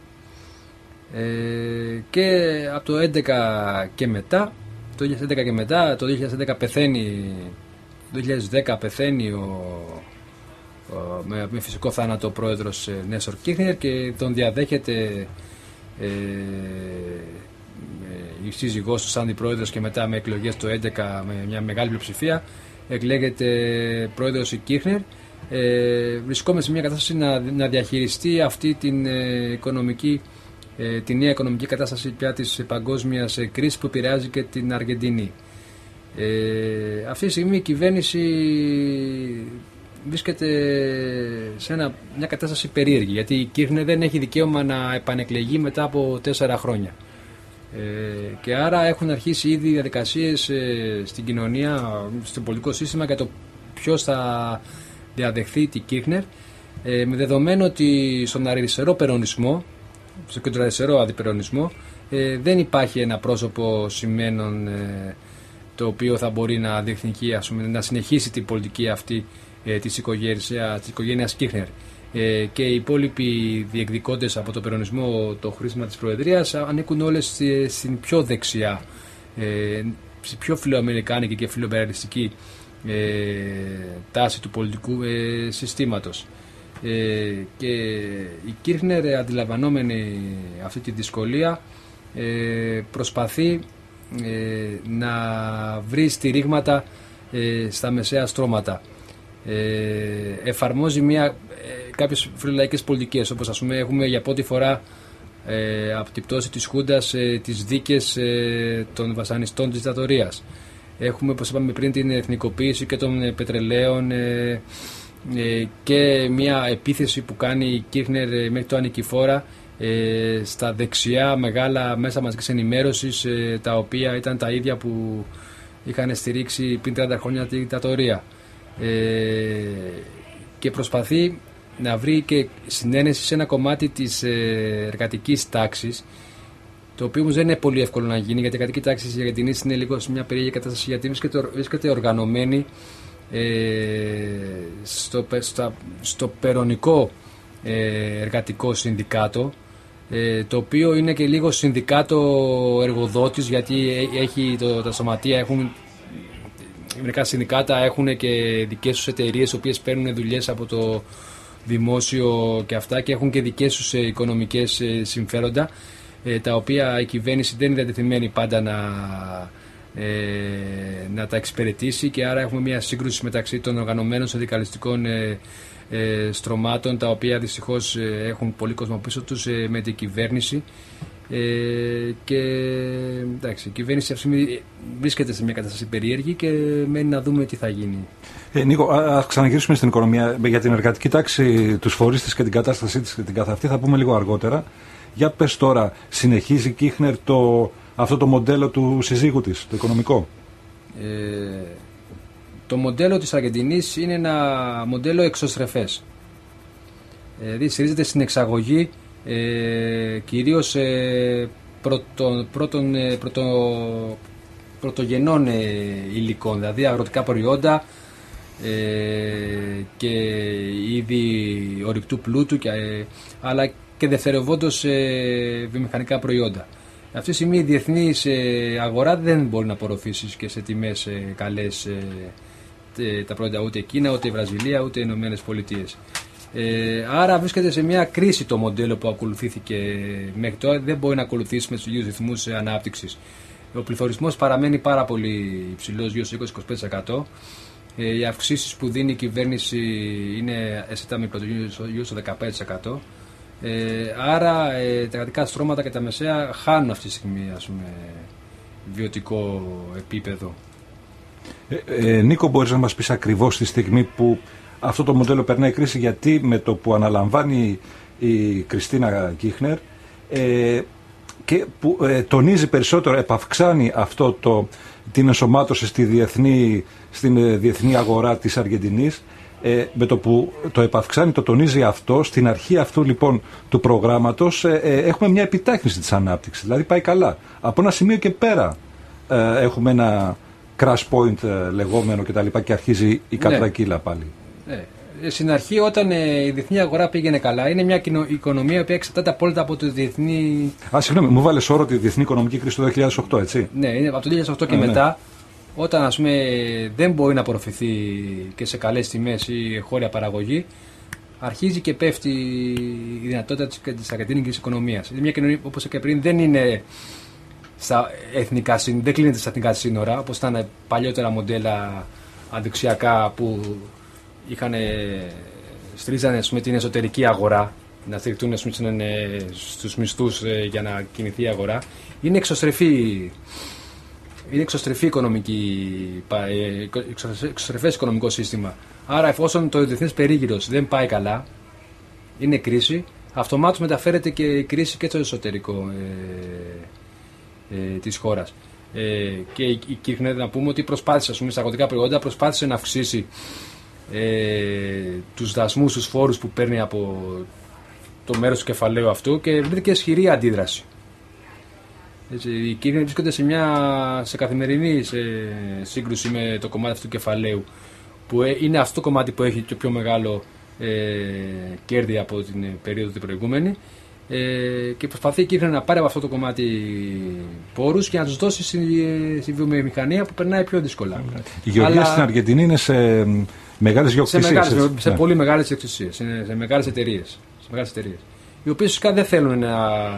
Ε, και από το έντεκα και μετά, το δύο χιλιάδες έντεκα και μετά, το δύο χιλιάδες έντεκα πεθαίνει, το δύο χιλιάδες δέκα πεθαίνει ο, ο, με, με φυσικό θάνατο ο πρόεδρος Νέσορ Κίχνερ και τον διαδέχεται ε, η σύζυγός του σαν αντιπρόεδρος και μετά με εκλογές το έντεκα με μια μεγάλη πλειοψηφία εκλέγεται πρόεδρος η Κίχνερ. Ε, βρισκόμαστε σε μια κατάσταση να, να διαχειριστεί αυτή την ε, οικονομική ε, τη νέα οικονομική κατάσταση πια της παγκόσμιας ε, κρίσης που επηρεάζει και την Αργεντινή. Ε, αυτή τη στιγμή η κυβέρνηση βρίσκεται σε ένα, μια κατάσταση περίεργη, γιατί η Κίχνερ δεν έχει δικαίωμα να επανεκλεγεί μετά από τέσσερα χρόνια. Ε, και άρα έχουν αρχίσει ήδη διαδικασίες ε, στην κοινωνία, στο πολιτικό σύστημα για το ποιος θα διαδεχθεί την Κίχνερ, ε, με δεδομένο ότι στον αριστερό περονισμό, στο κεντροαριστερό αντιπερονισμό, ε, δεν υπάρχει ένα πρόσωπο σημαίνον ε, το οποίο θα μπορεί να διεκδικεί, ας πούμε, να συνεχίσει την πολιτική αυτή ε, της οικογένειας, της οικογένειας Κίχνερ. Ε, και οι υπόλοιποι διεκδικώντες από το περονισμό το χρήσμα της Προεδρίας ανήκουν όλες στην πιο δεξιά, ε, στη πιο φιλοαμερικάνικη και φιλομπεραλιστική ε, τάση του πολιτικού ε, συστήματος. Ε, και η Κίχνερ, αντιλαμβανόμενη αυτή τη δυσκολία, ε, προσπαθεί ε, να βρει στηρίγματα ε, στα μεσαία στρώματα. Ε, εφαρμόζει μια, ε, κάποιες φιλολαϊκές πολιτικές, όπως ας πούμε έχουμε για πρώτη φορά ε, από την πτώση της Χούντας ε, τις δίκες ε, των βασανιστών της δικτατορίας. Έχουμε, όπως είπαμε πριν, την εθνικοποίηση και των ε, πετρελαίων ε, ε, και μια επίθεση που κάνει η Κίχνερ ε, μέχρι το ανικηφόρα ε, στα δεξιά μεγάλα μέσα μαζικής ενημέρωσης, ε, τα οποία ήταν τα ίδια που είχαν στηρίξει πριν τριάντα χρόνια τη δικτατορία. Ε, και προσπαθεί να βρει και συνένεση σε ένα κομμάτι της ε, εργατικής τάξης, το οποίο όμως δεν είναι πολύ εύκολο να γίνει, γιατί η εργατική τάξη της Αργεντινής είναι λίγο σε μια περίεργη κατάσταση, γιατί βρίσκεται, βρίσκεται οργανωμένη ε, στο, στα, στο περονικό ε, εργατικό συνδικάτο, ε, το οποίο είναι και λίγο συνδικάτο εργοδότης, γιατί έχει, το, τα σωματεία έχουν, μερικά συνδικάτα έχουν και δικές τους εταιρείες, οι οποίες παίρνουν δουλειές από το δημόσιο και αυτά, και έχουν και δικές τους οικονομικές συμφέροντα, τα οποία η κυβέρνηση δεν είναι διατεθειμένη πάντα να, ε, να τα εξυπηρετήσει, και άρα έχουμε μια σύγκρουση μεταξύ των οργανωμένων συνδικαλιστικών ε, ε, στρωμάτων, τα οποία δυστυχώς ε, έχουν πολύ κόσμο πίσω τους, ε, με την κυβέρνηση. Ε, και εντάξει, η κυβέρνηση αυτή τη στιγμή βρίσκεται σε μια κατάσταση περίεργη και μένει να δούμε τι θα γίνει. Ε, Νίκο, ας ξαναγυρίσουμε στην οικονομία. Για την εργατική τάξη, τους φορείς της και την κατάστασή της και την καθ' αυτή θα πούμε λίγο αργότερα. Για πες τώρα, συνεχίζει η Κίχνερ το, αυτό το μοντέλο του συζύγου της, το οικονομικό? Ε, το μοντέλο της Αργεντινής είναι ένα μοντέλο εξωστρεφές. Ε, δηλαδή στηρίζεται στην εξαγωγή ε, κυρίως ε, πρώτων, πρώτων, ε, πρώτο, πρωτογενών ε, υλικών, δηλαδή αγροτικά προϊόντα ε, και είδη ορυκτού πλούτου, και, ε, αλλά και δευτερευόντως ε, βιομηχανικά προϊόντα. Αυτή τη στιγμή η διεθνής ε, αγορά δεν μπορεί να απορροφήσει και σε τιμές ε, καλές ε, τα προϊόντα, ούτε Κίνα, ούτε η Βραζιλία, ούτε οι Ηνωμένες Πολιτείες. Ε, άρα βρίσκεται σε μια κρίση το μοντέλο που ακολουθήθηκε μέχρι τώρα. Δεν μπορεί να ακολουθήσει με τους ίδιους ρυθμούς ανάπτυξης. Ο πληθωρισμός παραμένει πάρα πολύ υψηλός, γύρω στο είκοσι με είκοσι πέντε τοις εκατό. Ε, οι αυξήσεις που δίνει η κυβέρνηση είναι αισθητά με γύρω στο δεκαπέντε τοις εκατό. Ε, άρα ε, τα κρατικά στρώματα και τα μεσαία χάνουν αυτή τη στιγμή, ας πούμε, βιωτικό επίπεδο. Ε, ε, Νίκο, μπορείς να μας πεις ακριβώς τη στιγμή που αυτό το μοντέλο περνάει κρίση, γιατί με το που αναλαμβάνει η Κριστίνα Κίχνερ ε, και που ε, τονίζει περισσότερο, επαυξάνει αυτό το, την ενσωμάτωση στη διεθνή, στην ε, διεθνή αγορά της Αργεντινής, ε, με το που το επαυξάνει, το τονίζει αυτό, στην αρχή αυτού λοιπόν του προγράμματος ε, ε, έχουμε μια επιτάχυνση της ανάπτυξης, δηλαδή πάει καλά. Από ένα σημείο και πέρα ε, έχουμε ένα crash point ε, λεγόμενο κτλ. Και, και αρχίζει η κατρακύλα πάλι. Ναι. Στην αρχή, όταν ε, η διεθνή αγορά πήγαινε καλά, είναι μια οικονομία που εξαρτάται απόλυτα από το διεθνή. Α, συγγνώμη, μου βάλες όρο τη διεθνή οικονομική κρίση του δύο χιλιάδες οκτώ, έτσι. Ναι, είναι από το δύο χιλιάδες οκτώ και Α, μετά, ναι. Όταν ας πούμε δεν μπορεί να απορροφηθεί και σε καλές τιμές η χώρια παραγωγή, αρχίζει και πέφτει η δυνατότητα της αργεντίνικης οικονομίας. Είναι μια κοινωνία, όπως και πριν, δεν είναι στα εθνικά, δεν κλείνεται στα εθνικά σύνορα, όπως ήταν παλιότερα μοντέλα αντιξιακά που είχαν, στρίζανε με την εσωτερική αγορά, να στηριχτούν στους μισθούς για να κινηθεί η αγορά. Είναι εξωστρεφή, είναι εξωστρεφή οικονομική, εξωστρεφές οικονομικό σύστημα. Άρα εφόσον το διεθνές περίγυρος δεν πάει καλά, είναι κρίση, αυτομάτως μεταφέρεται και η κρίση και στο εσωτερικό ε, ε, της χώρας. Ε, και η, η Κίχνερ, να πούμε ότι προσπάθησε, ας πούμε, στα αγροτικά προϊόντα, προσπάθησε να αυξήσει Ε, τους δασμούς, τους φόρους που παίρνει από το μέρος του κεφαλαίου αυτού, και βρήκε ισχυρή αντίδραση. Έτσι, οι Κίχνερ βρίσκονται σε, μια, σε καθημερινή σε σύγκρουση με το κομμάτι αυτού του κεφαλαίου, που ε, είναι αυτό το κομμάτι που έχει το πιο μεγάλο ε, κέρδη από την περίοδο την προηγούμενη, ε, και προσπαθεί η Κίχνερ να πάρει από αυτό το κομμάτι πόρους και να τους δώσει στη, στη βιομηχανία που περνάει πιο δύσκολα. Η γεωργία Αλλά... στην Αργεντινή είναι σε μεγάλες γεωκτησίες. Σε, μεγάλες, σε ναι. πολύ μεγάλες γεωκτησίες, σε, σε μεγάλες εταιρείες, σε μεγάλες εταιρείες, οι οποίες φυσικά δεν θέλουν να,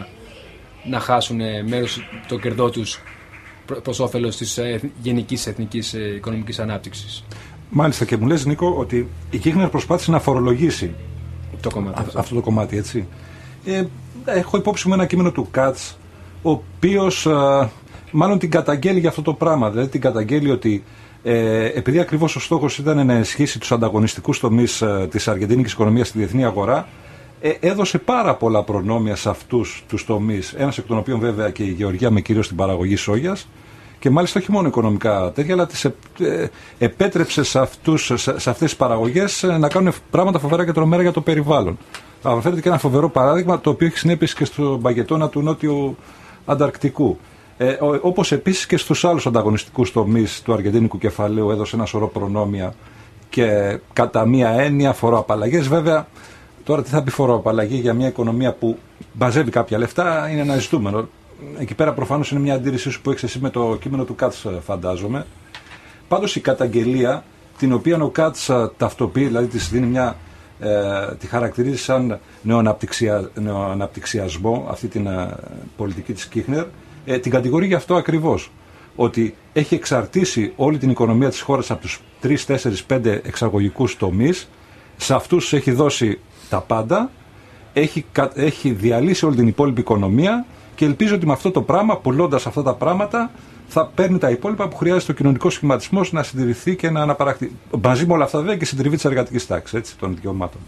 να χάσουν μέρος των κερδών τους προς όφελος της γενικής εθνικής οικονομικής ανάπτυξης. Μάλιστα, και μου λες, Νίκο, ότι η Κίχνερ προσπάθησε να φορολογήσει το κομμάτι, αυτό. αυτό το κομμάτι, έτσι. Ε, έχω υπόψη μου ένα κείμενο του Κάτς, ο οποίος α, μάλλον την καταγγέλει για αυτό το πράγμα. Δηλαδή την καταγγέλει ότι ε, επειδή ακριβώς ο στόχος ήταν να ενισχύσει τους ανταγωνιστικούς τομείς ε, της αργεντίνικης οικονομίας στη διεθνή αγορά, ε, έδωσε πάρα πολλά προνόμια σε αυτούς τους τομείς. Ένας εκ των οποίων βέβαια και η γεωργία, με κυρίως την παραγωγή σόγιας. Και μάλιστα όχι μόνο οικονομικά τέτοια, αλλά τις ε, επέτρεψε σε, αυτούς, σε, σε αυτές τις παραγωγές να κάνουν πράγματα φοβερά και τρομερά για το περιβάλλον. Αναφέρεται και ένα φοβερό παράδειγμα, το οποίο έχει συνέπειες και στο μπαγκετόνα του Νότιου Ανταρκτικού. Ε, όπως επίσης και στους άλλους ανταγωνιστικούς τομείς του αργεντίνικου κεφαλαίου έδωσε ένα σωρό προνόμια και κατά μία έννοια φοροαπαλλαγές. Βέβαια, τώρα τι θα πει φοροαπαλλαγή για μια οικονομία που μπαζεύει κάποια λεφτά, είναι ένα ζητούμενο. Εκεί πέρα προφανώς είναι μια αντίρρησή σου που έχεις εσύ με το κείμενο του Κάτς, φαντάζομαι. Πάντως η καταγγελία, την οποία ο Κάτς ταυτοποιεί, δηλαδή της δίνει μια, ε, τη χαρακτηρίζει σαν νεοαναπτυξια, νεοαναπτυξιασμό, αυτή την ε, πολιτική της Κίχνερ, ε, την κατηγορεί για αυτό ακριβώς. Ότι έχει εξαρτήσει όλη την οικονομία της χώρας από τους τρεις, τέσσερις, πέντε εξαγωγικούς τομείς, σε αυτούς έχει δώσει τα πάντα, έχει, έχει διαλύσει όλη την υπόλοιπη οικονομία. Και ελπίζω ότι με αυτό το πράγμα, πουλώντας αυτά τα πράγματα, θα παίρνει τα υπόλοιπα που χρειάζεται ο κοινωνικός σχηματισμός να συντηρηθεί και να αναπαραχθεί. Μαζί με όλα αυτά, βέβαια, και συντριβή της εργατικής τάξης, των δικαιωμάτων.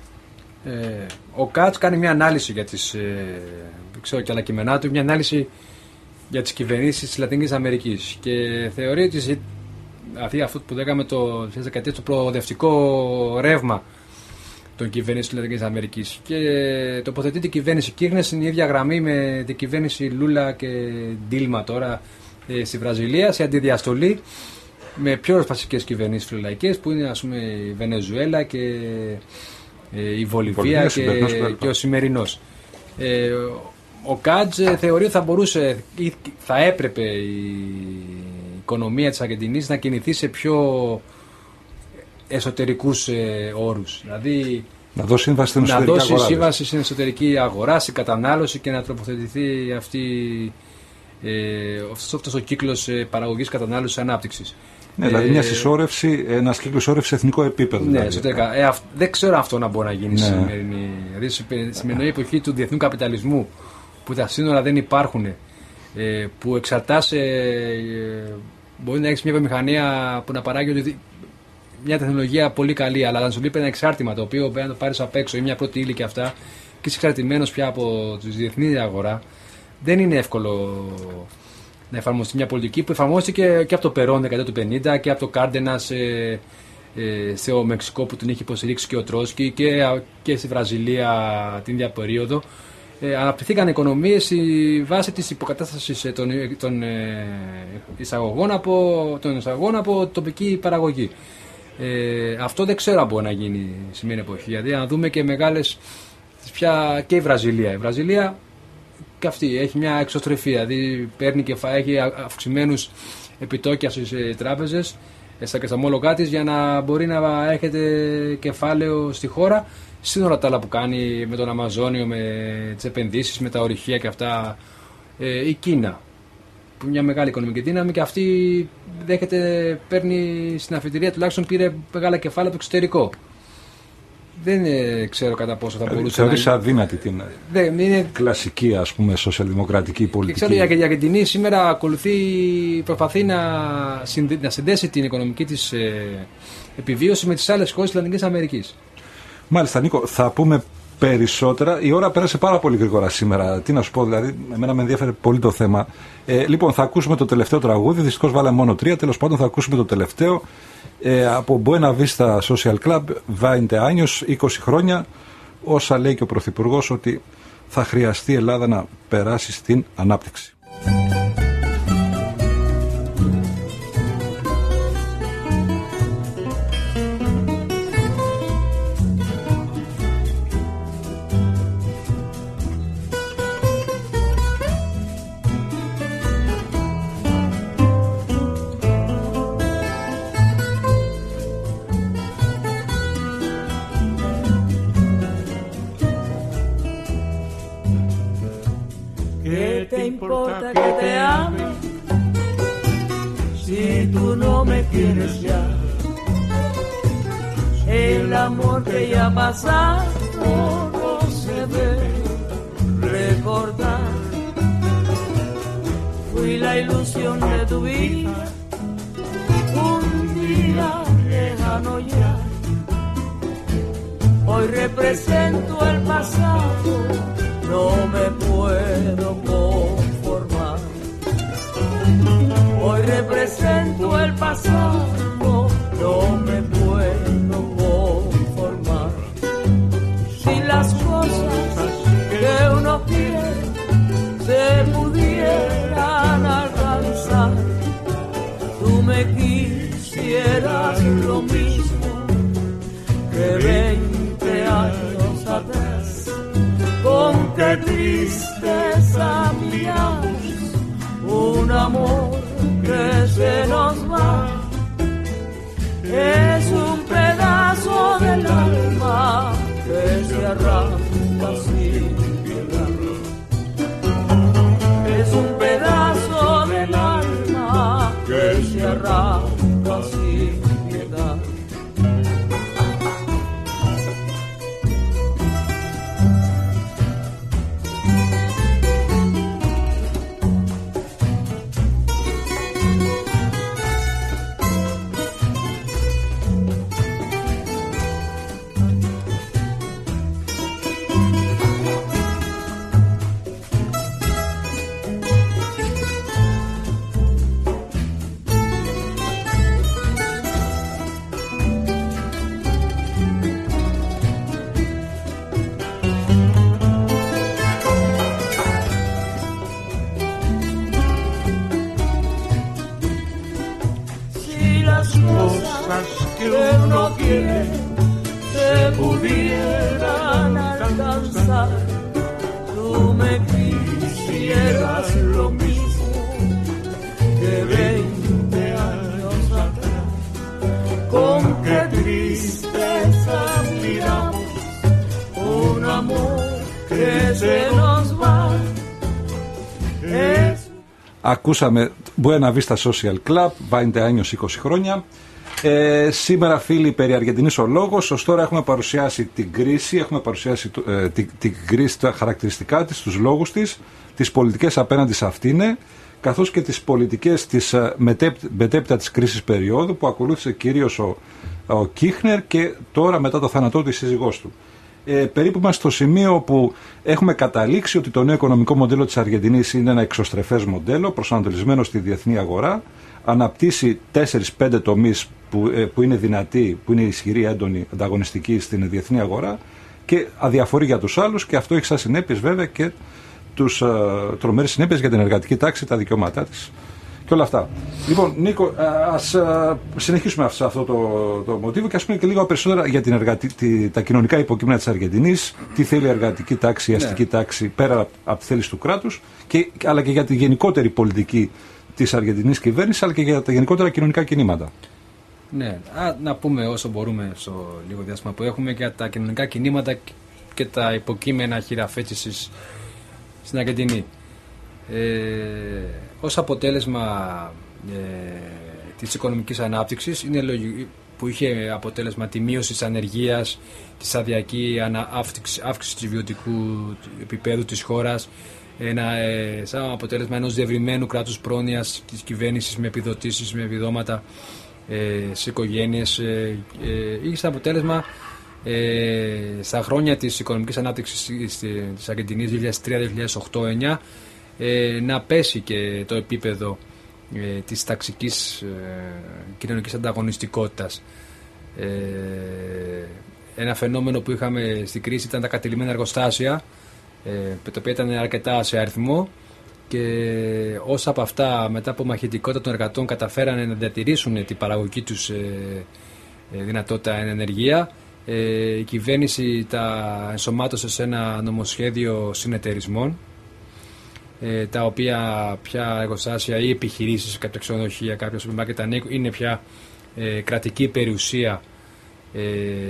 Ε, ο Κάτς κάνει μια ανάλυση για τις. Ε, δεν ξέρω και άλλα κείμενά του, μια ανάλυση για τις κυβερνήσεις της Λατινικής Αμερικής. Και θεωρεί ότι αυτή, αυτό που λέγαμε το, στις δεκαετίες, το προοδευτικό ρεύμα των κυβερνήσεων της Λατινικής Αμερικής. Και τοποθετείται η κυβέρνηση Κίρνες στην ίδια γραμμή με την κυβέρνηση Λούλα και Ντίλμα τώρα ε, στη Βραζιλία, σε αντιδιαστολή με πιο βασικές κυβερνήσεις φιλολαϊκές που είναι, ας πούμε, η Βενεζουέλα και ε, η Βολιβία και, και ο σημερινός. Ε, ο Κάτζ θεωρεί ότι θα μπορούσε ή θα έπρεπε η οικονομία της Αργεντινής να κινηθεί σε πιο εσωτερικούς ε, όρους. Δηλαδή να δώσει σύμβαση στην εσωτερική να δώσει αγορά. σύμβαση στην εσωτερική αγορά, στην κατανάλωση και να τροποθετηθεί αυτή, ε, αυτός ο κύκλος ε, παραγωγής, κατανάλωσης, ανάπτυξης. Ναι, δηλαδή μια συσσόρευση, ένας κύκλος συσσόρευσης σε εθνικό επίπεδο. Ναι, δηλαδή. εσωτερικά. Ε, αυ, δεν ξέρω αυτό να μπορεί να γίνει Ναι. στη σημερινή, δηλαδή, στη σημερινή εποχή του διεθνού καπιταλισμού, που τα σύνορα δεν υπάρχουν, ε, που εξαρτάσαι, ε, μπορεί να έχεις μια βιομηχανία που να παράγει μια τεχνολογία πολύ καλή, αλλά να σου λείπει ένα εξάρτημα το οποίο πρέπει να το πάρεις απ' έξω ή μια πρώτη ύλη και αυτά, και είσαι εξαρτημένος πια από τη διεθνή αγορά, δεν είναι εύκολο να εφαρμοστεί μια πολιτική που εφαρμόστηκε και από το Περόν δεκαετία του πενήντα και από το Κάρντενας ε, ε, στο Μεξικό που την είχε υποστηρίξει και ο Τρόσκι και, και στη Βραζιλία την ίδια περίοδο. Ε, αναπτυχθήκαν οικονομίες στη βάση της υποκατάστασης των, των, ε, εισαγωγών από, των εισαγωγών από τοπική παραγωγή. Ε, αυτό δεν ξέρω αν μπορεί να γίνει στη σημερινή εποχή. Δηλαδή, αν δούμε και μεγάλες. Πια και η Βραζιλία. Η Βραζιλία και αυτή έχει μια εξωστρεφία. Δηλαδή, παίρνει και έχει αυξημένους επιτόκια στις τράπεζες, στα ομόλογά της, για να μπορεί να έχετε κεφάλαιο στη χώρα. Σύνορα τα άλλα που κάνει με τον Αμαζόνιο, με τις επενδύσεις, με τα ορυχεία και αυτά. Ε, η Κίνα, που είναι μια μεγάλη οικονομική δύναμη, και αυτή δέχεται, παίρνει στην αφιτηρία, τουλάχιστον πήρε μεγάλα κεφάλαια από το εξωτερικό. Δεν ε, ξέρω κατά πόσο θα μπορούσε Θεωρείς να... αδύνατη την δεν, είναι... κλασική, ας πούμε, σοσιαλδημοκρατική πολιτική. Και ξέρω, η Αργεντινή σήμερα ακολουθεί, προσπαθεί να, συνδε... να συνδέσει την οικονομική της ε, επιβίωση με τις άλλες χώρες της Λατινικής Αμερικής. Μάλιστα, Νίκο, θα πούμε περισσότερα. Η ώρα πέρασε πάρα πολύ γρήγορα σήμερα. Τι να σου πω, δηλαδή, εμένα με ενδιαφέρει πολύ το θέμα. Ε, λοιπόν, θα ακούσουμε το τελευταίο τραγούδι. Δυστυχώς βάλαμε μόνο τρία. Τέλος πάντων, θα ακούσουμε το τελευταίο ε, από Buena Vista Social Club, είκοσι años, είκοσι χρόνια. Όσα λέει και ο Πρωθυπουργός, ότι θα χρειαστεί η Ελλάδα να περάσει στην ανάπτυξη. ¿Qué importa que te ame si tú no me quieres ya? El amor que ya ha pasado no se debe recordar. Fui la ilusión de tu vida, un día lejano ya. Hoy represento el pasado, no me puedo conformar. Hoy represento el pasado, no me puedo conformar. Si las cosas que uno quiere se pudieran alcanzar, tú me quisieras lo mismo que veinte años atrás. Con qué tristeza miramos un amor que se nos va. Es un pedazo del alma que se arranca sin piedad. Es un pedazo del alma que se arranca sin piedad. no quiere te pudieran alcanzar. Tú me quisieras lo mismo que veinte años atrás. Con qué tristeza miramos un amor que se nos va. Es... Ακούσαμε Buena Vista Social Club, βάιντε άνιος είκοσι χρόνια. Ε, σήμερα, φίλοι, περί Αργεντινής ο λόγος. Ως τώρα έχουμε παρουσιάσει την κρίση, έχουμε παρουσιάσει ε, την, την κρίση, τα χαρακτηριστικά της, τους λόγους της, τις πολιτικές απέναντι σε αυτήν, καθώς και τις πολιτικές της μετέπειτα της κρίσης περίοδου που ακολούθησε κυρίως ο, ο Κίχνερ και τώρα μετά το θάνατό του η σύζυγός του. Ε, περίπου είμαστε στο σημείο που έχουμε καταλήξει ότι το νέο οικονομικό μοντέλο της Αργεντινής είναι ένα εξωστρεφές μοντέλο προσανατολισμένο στη διεθνή αγορά, αναπτύσσει τέσσερις πέντε τομείς που, ε, που είναι δυνατοί, που είναι ισχυροί, έντονοι, ανταγωνιστικοί στην διεθνή αγορά και αδιαφορεί για τους άλλους, και αυτό έχει σαν συνέπειες βέβαια και τους ε, τρομερές συνέπειες για την εργατική τάξη, τα δικαιώματά της και όλα αυτά. Λοιπόν, Νίκο, ας α, συνεχίσουμε σε αυτό το, το μοτίβο και ας πούμε και λίγο περισσότερα για την εργατη, τη, τα κοινωνικά υποκείμενα της Αργεντινής, τι θέλει η εργατική τάξη, η αστική ναι. τάξη πέρα από τη θέληση του κράτους, και, αλλά και για τη γενικότερη πολιτική της Αργεντινής κυβέρνησης, αλλά και για τα γενικότερα κοινωνικά κινήματα. Ναι, α, να πούμε όσο μπορούμε στο λίγο διάστημα που έχουμε για τα κοινωνικά κινήματα και τα υποκείμενα χειραφέτησης στην Αργεντινή. Ε, ως αποτέλεσμα ε, της οικονομικής ανάπτυξης είναι λογικό, που είχε αποτέλεσμα τη μείωση της ανεργίας, τη σταδιακή αύξηση, αύξηση του βιωτικού επίπεδου της χώρας, ένα, ε, σαν αποτέλεσμα ενός διευρυμένου κράτους πρόνοιας της κυβέρνησης με επιδοτήσεις, με επιδόματα ε, σε οικογένειες, ε, ε, είχε σαν αποτέλεσμα ε, στα χρόνια της οικονομικής ανάπτυξης της Αργεντινής δύο χιλιάδες τρία, δύο χιλιάδες οκτώ, δύο χιλιάδες εννιά Ε, να πέσει και το επίπεδο ε, της ταξικής ε, κοινωνικής ανταγωνιστικότητας. Ε, ένα φαινόμενο που είχαμε στην κρίση ήταν τα κατηλημένα εργοστάσια, ε, τα οποία ήταν αρκετά σε αριθμό, και όσα από αυτά μετά από μαχητικότητα των εργατών καταφέρανε να διατηρήσουν την παραγωγική τους ε, ε, δυνατότητα εν ενεργεία, ε, η κυβέρνηση τα ενσωμάτωσε σε ένα νομοσχέδιο συνεταιρισμών, τα οποία πια εργοστάσια ή επιχειρήσεις, κάποια ξενοδοχεία, κάποια σούπερ μάρκετ είναι πια ε, κρατική περιουσία, ε,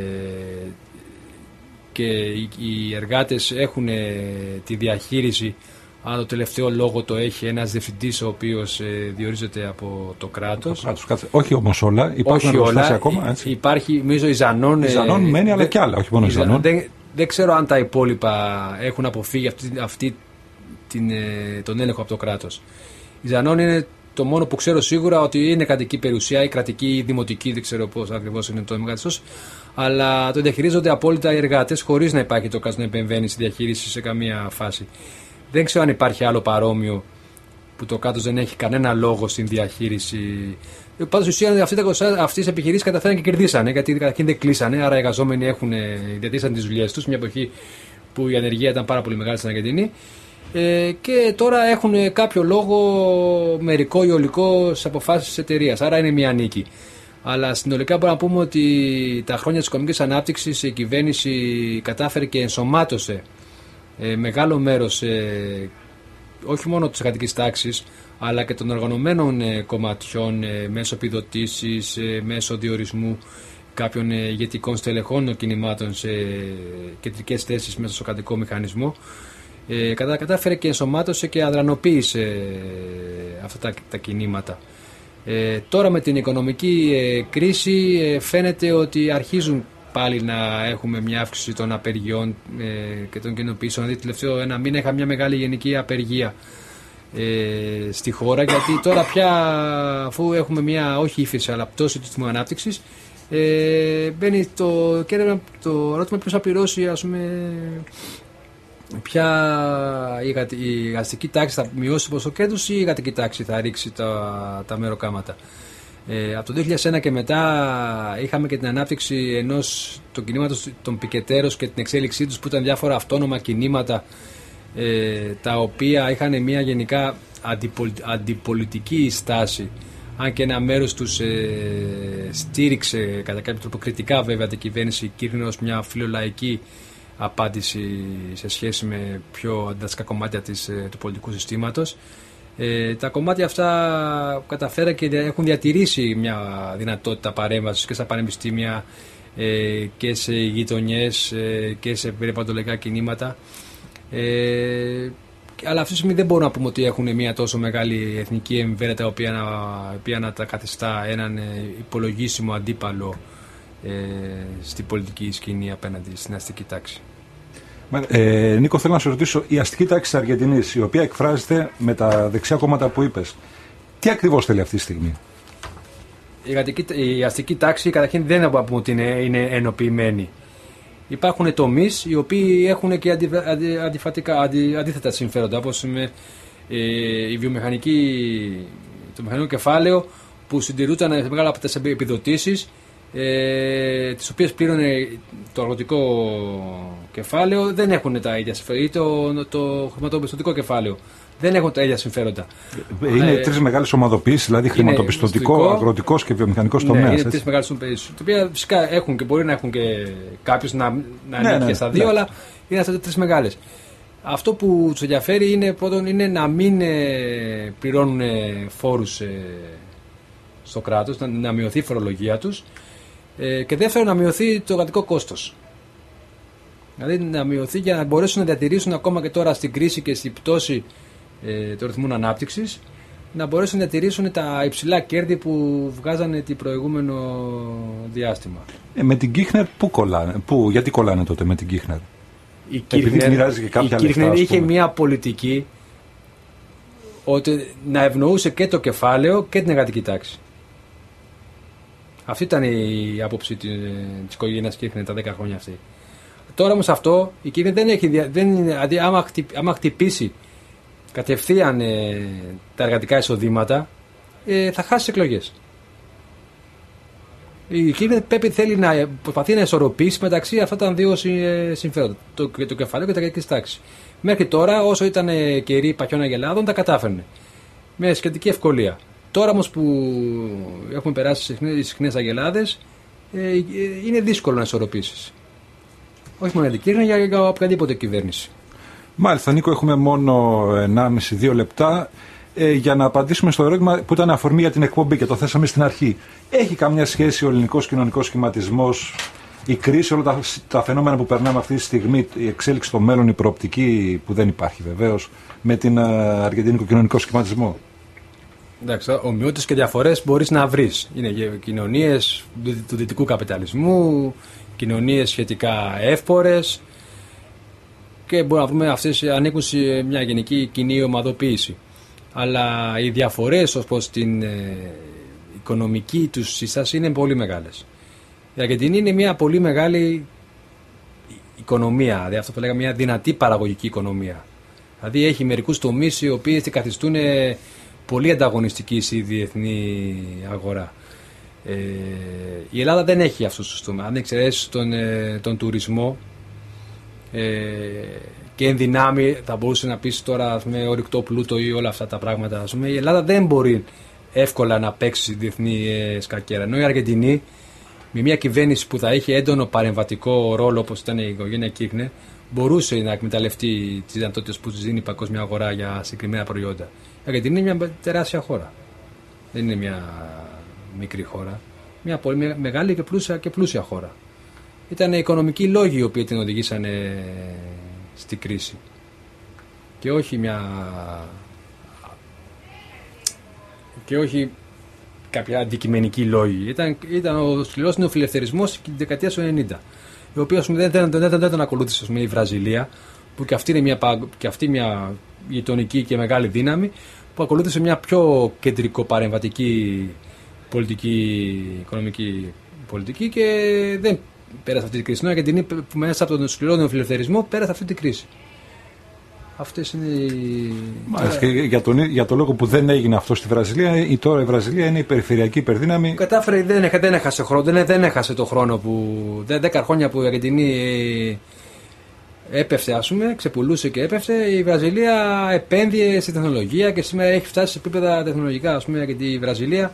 και οι, οι εργάτες έχουν ε, τη διαχείριση, αν το τελευταίο λόγο το έχει ένας διευθυντής ο οποίος ε, διορίζεται από το κράτος. Το κράτος, όχι όμως όλα, υπάρχουν εργοστάσια ακόμα. Έτσι. Υπάρχει, νομίζω, η Ζανών. Η Ζανών μένει, δε, αλλά και άλλα, όχι μόνο η Ζανών. Δεν, δεν ξέρω αν τα υπόλοιπα έχουν αποφύγει αυτή, αυτή την, τον έλεγχο από το κράτος. Η Ζανών είναι το μόνο που ξέρω σίγουρα, ότι είναι κρατική περιουσία ή κρατική ή δημοτική, δεν ξέρω πώς ακριβώς είναι το μεγαλύτερο, αλλά το διαχειρίζονται απόλυτα οι εργάτες, χωρίς να υπάρχει το κράτος να επεμβαίνει στη διαχείριση σε καμία φάση. Δεν ξέρω αν υπάρχει άλλο παρόμοιο που το κράτος δεν έχει κανένα λόγο στην διαχείριση. Πάντως η ουσία αυτές οι επιχειρήσεις καταφέραν και κερδίσανε, γιατί καταρχήν δεν κλείσανε, άρα οι εργαζόμενοι έχουν διατηρήσαν τις δουλειές τους, μια εποχή που η ανεργία ήταν πάρα πολύ μεγάλη στην Αργεντινή. Ε, και τώρα έχουν κάποιο λόγο μερικό ή ολικό στις αποφάσεις της εταιρείας, άρα είναι μια νίκη. Αλλά συνολικά μπορούμε να πούμε ότι τα χρόνια της οικονομικής ανάπτυξης η κυβέρνηση κατάφερε και ενσωμάτωσε ε, μεγάλο μέρος ε, όχι μόνο της εργατικής τάξης, αλλά και των οργανωμένων ε, κομματιών ε, μέσω επιδοτήσεις, ε, μέσω διορισμού κάποιων ε, ηγετικών στελεχών των κινημάτων σε κεντρικές θέσεις μέσα στο κρατικό μηχανισμό. Ε, κατα, κατάφερε και ενσωμάτωσε και αδρανοποίησε ε, αυτά τα, τα κινήματα. Ε, τώρα με την οικονομική ε, κρίση ε, φαίνεται ότι αρχίζουν πάλι να έχουμε μια αύξηση των απεργιών ε, και των κοινοποιήσεων. Δηλαδή τελευταίο ένα μήνα είχα μια μεγάλη γενική απεργία ε, στη χώρα, γιατί τώρα πια, αφού έχουμε μια όχι ύφεση αλλά πτώση του τιμού ανάπτυξης, ε, μπαίνει το, και το ερώτημα ποιος θα πληρώσει, ας πούμε, ποια η αστική τάξη θα μειώσει το ποσοστό κέρδους ή η εργατική τάξη θα ρίξει τα, τα μεροκάματα. Ε, από το δύο χιλιάδες ένα και μετά είχαμε και την ανάπτυξη ενός των κινήματος των πικετέρων και την εξέλιξή τους, που ήταν διάφορα αυτόνομα κινήματα ε, τα οποία είχαν μια γενικά αντιπολι, αντιπολιτική στάση, αν και ένα μέρος τους ε, στήριξε κατά κάποιο τρόπο κριτικά βέβαια την κυβέρνηση Κίρνη ως μια φιλολαϊκή απάντηση σε σχέση με πιο αντιδραστικά κομμάτια της, ε, του πολιτικού συστήματος. Ε, τα κομμάτια αυτά καταφέραν και έχουν διατηρήσει μια δυνατότητα παρέμβασης και στα πανεπιστήμια ε, και σε γειτονιές ε, και σε περιβαλλοντολογικά κινήματα. Ε, αλλά αυτή τη στιγμή δεν μπορούμε να πούμε ότι έχουν μια τόσο μεγάλη εθνική εμβέλεια η οποία να, οποία να τα καθιστά έναν υπολογίσιμο αντίπαλο ε, στην πολιτική σκηνή απέναντι στην αστική τάξη. Ε, Νίκο, θέλω να σου ρωτήσω, η αστική τάξη της Αργεντινής, η οποία εκφράζεται με τα δεξιά κόμματα που είπες, τι ακριβώς θέλει αυτή τη στιγμή? Η, γατική, η αστική τάξη καταρχήν δεν θα πούμε ότι είναι, είναι ενοποιημένη. Υπάρχουν τομείς οι οποίοι έχουν και αντι, αντι, αντιφατικά, αντι, αντίθετα συμφέροντα, όπως με ε, η βιομηχανική, το μηχανικό κεφάλαιο που συντηρούνταν σε μεγάλα από τις επιδοτήσεις, ε, τις οποίες πλήρωνε το αγροτικό κεφάλαιο, δεν έχουν τα ίδια συμφέροντα, ή το, το χρηματοπιστωτικό κεφάλαιο. Δεν έχουν τα ίδια συμφέροντα. Είναι ε, τρεις μεγάλες ομαδοποιήσεις, δηλαδή χρηματοπιστωτικό, αγροτικός και βιομηχανικός τομέας. Ναι, είναι τρεις μεγάλες ομαδοποιήσεις, τα οποία φυσικά έχουν και μπορεί να έχουν και κάποιος να, να ανήκει ναι, ναι, στα δύο, ναι. Αλλά είναι αυτές τρεις μεγάλες. Αυτό που τους ενδιαφέρει είναι πρώτον είναι να μην ε, πληρώνουν φόρους ε, στο κράτος, να, να μειωθεί η φορολογία τους ε, και δεύτερον να μειωθεί το εργατικό κόστος. Δηλαδή να μειωθεί για να μπορέσουν να διατηρήσουν ακόμα και τώρα στην κρίση και στην πτώση ε, του ρυθμού ανάπτυξης, να μπορέσουν να διατηρήσουν τα υψηλά κέρδη που βγάζανε το προηγούμενο διάστημα. Ε, με την Κίχνερ πού κολλάνε, πού, γιατί κολλάνε τότε με την Κίχνερ? Η Κίχνερ είχε μια πολιτική ότι να ευνοούσε και το κεφάλαιο και την εργατική τάξη. Αυτή ήταν η άποψη της οικογένειας Κίχνερ τα δέκα χρόνια αυτή. Τώρα όμως αυτό η Κίχνερ δεν έχει, δεν, δηλαδή άμα, χτυπ, άμα χτυπήσει κατευθείαν ε, τα εργατικά εισοδήματα ε, θα χάσει εκλογές. Η Κίχνερ πρέπει θέλει να προσπαθεί να ισορροπήσει μεταξύ αυτά τα δύο συμφέροντα, το, το κεφάλαιο και τα εργατική τάξη. Μέχρι τώρα, όσο ήταν καιροί παχιών αγελάδων, τα κατάφερνε με σχετική ευκολία. Τώρα όμως που έχουμε περάσει οι συχνές αγελάδες, ε, είναι δύσκολο να ισορροπήσεις. Όχι μόνο για την Κίχνερ, για, για οποιαδήποτε κυβέρνηση. Μάλιστα, Νίκο, έχουμε μόνο ενάμιση με δύο λεπτά ε, για να απαντήσουμε στο ερώτημα που ήταν αφορμή για την εκπομπή και το θέσαμε στην αρχή. Έχει καμιά σχέση ο ελληνικός κοινωνικός σχηματισμός, η κρίση, όλα τα, τα φαινόμενα που περνάμε αυτή τη στιγμή, η εξέλιξη στο μέλλον, η προοπτική που δεν υπάρχει βεβαίως, με την uh, αργεντινικό κοινωνικό σχηματισμό? Εντάξει, ομοιότητες και διαφορές μπορείς να βρεις. Είναι κοινωνίες του δυτικού καπιταλισμού, κοινωνίες σχετικά εύπορες και μπορούμε να βρούμε αυτές ανήκουν σε μια γενική κοινή ομαδοποίηση. Αλλά οι διαφορές ως προς την ε, οικονομική τους σύσταση είναι πολύ μεγάλες. Η Αργεντινή είναι μια πολύ μεγάλη οικονομία, δηλαδή αυτό που λέγαμε μια δυνατή παραγωγική οικονομία. Δηλαδή έχει μερικούς τομείς οι οποίοι τη καθιστούν πολύ ανταγωνιστική στη διεθνή αγορά. Ε, η Ελλάδα δεν έχει αυτούς τους τομείς. Αν εξαιρέσεις τον, ε, τον τουρισμό ε, και εν δυνάμει θα μπορούσε να πεις τώρα με ορυκτό πλούτο ή όλα αυτά τα πράγματα, ας πούμε, η Ελλάδα δεν μπορεί εύκολα να παίξει στη διεθνή ε, σκακέρα. Ενώ η Αργεντινή με μια κυβέρνηση που θα είχε έντονο παρεμβατικό ρόλο όπως ήταν η οικογένεια Κίχνερ μπορούσε να εκμεταλλευτεί τις δυνατότητες που της δίνει η παγκόσμια αγορά για συγκεκριμένα προϊόντα. Η Αργεντινή είναι μια τεράστια χώρα. Δεν είναι μια μικρή χώρα. Μια πολύ μεγάλη και πλούσια, και πλούσια χώρα. Ήταν οι οικονομικοί λόγοι οι οποίοι την οδηγήσαν στη κρίση. Και όχι μια... και όχι κάποια αντικειμενική λόγη. Ήταν, ήταν ο σκληρός νεοφιλελευθερισμός τη δεκαετία του ενενήντα. Ο οποίος δεν, δεν, δεν, δεν τον ακολούθησε πούμε, η Βραζιλία, που και αυτή είναι μια, και αυτή μια γειτονική και μεγάλη δύναμη, που ακολούθησε μια πιο κεντρικό παρεμβατική πολιτική, οικονομική πολιτική και δεν πέρασε αυτή την κρίση. Ενώ η Αργεντινή που μέσα από τον σκληρό νεοφιλελευθερισμό πέρασε αυτή την κρίση. Αυτές είναι οι... Μάλιστα, και για, τον, για το λόγο που δεν έγινε αυτό στη Βραζιλία, η, τώρα η Βραζιλία είναι η περιφερειακή υπερδύναμη. Κατάφερε, δεν, έχα, δεν, έχασε χρόνο, δεν, δεν έχασε το χρόνο που. δέκα χρόνια που η Αργεντινή έπεφτε, ας πούμε, ξεπουλούσε και έπεφτε. Η Βραζιλία επένδυε στη τεχνολογία και σήμερα έχει φτάσει σε επίπεδα τεχνολογικά, ας πούμε, γιατί η Βραζιλία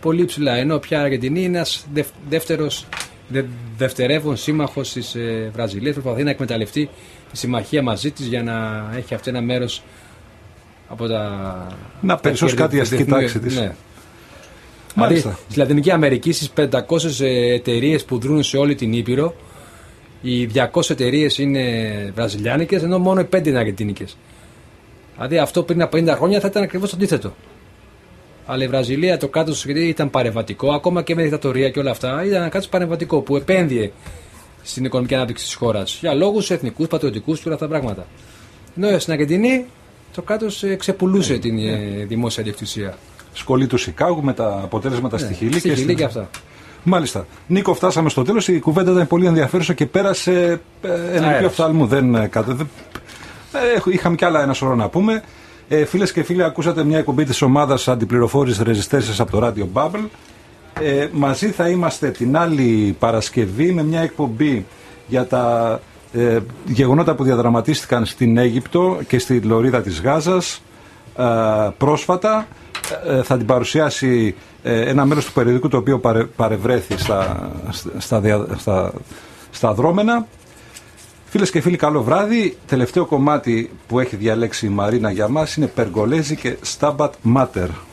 πολύ ψηλά. Ενώ πια η Αργεντινή είναι ένας δευ, δεύτερος, δε, δευτερεύον σύμμαχος της ε, Βραζιλίας. Προσπαθεί να εκμεταλλευτεί τη συμμαχία μαζί της για να έχει αυτό ένα μέρος από τα. Να περισσώσει κάτι η αστική τάξη της. Ναι. Δηλαδή, στη Λατινική Αμερική, στις πεντακόσιες εταιρείες που δρούν σε όλη την Ήπειρο, οι διακόσιες εταιρείες είναι βραζιλιάνικες, ενώ μόνο οι πέντε είναι αργεντινικές. Δηλαδή, αυτό πριν από πενήντα χρόνια θα ήταν ακριβώς το αντίθετο. Αλλά η Βραζιλία, το κράτος ήταν παρεμβατικό, ακόμα και με δικτατορία και όλα αυτά, ήταν ένα κράτος παρεμβατικό που επένδυε στην οικονομική ανάπτυξη της χώρας για λόγους εθνικούς, πατριωτικούς και όλα αυτά τα πράγματα. Ενώ στην Αργεντινή, το κράτος ξεπουλούσε την yeah. δημόσια ιδιοκτησία. Σχολή του Σικάγου με τα αποτέλεσματα yeah. στη Χιλή στη και, Χιλή στην... και αυτά. Μάλιστα. Νίκο, φτάσαμε στο τέλος. Η κουβέντα ήταν πολύ ενδιαφέρουσα και πέρασε ενεργείο οφθαλμού. Δεν... Είχαμε κι άλλα ένα σωρό να πούμε. Ε, φίλες και φίλοι, ακούσατε μια εκπομπή της ομάδας αντιπληροφόρησης Resistance από το Radio Bubble. Ε, μαζί θα είμαστε την άλλη Παρασκευή με μια εκπομπή για τα ε, γεγονότα που διαδραματίστηκαν στην Αίγυπτο και στη Λωρίδα της Γάζας ε, πρόσφατα. Ε, θα την παρουσιάσει ε, ένα μέλος του περιοδικού το οποίο παρε, παρευρέθη στα, στα, στα, στα, στα δρόμενα. Φίλες και φίλοι, καλό βράδυ. Τελευταίο κομμάτι που έχει διαλέξει η Μαρίνα για μας είναι Περγολέζη και Stabat Mater.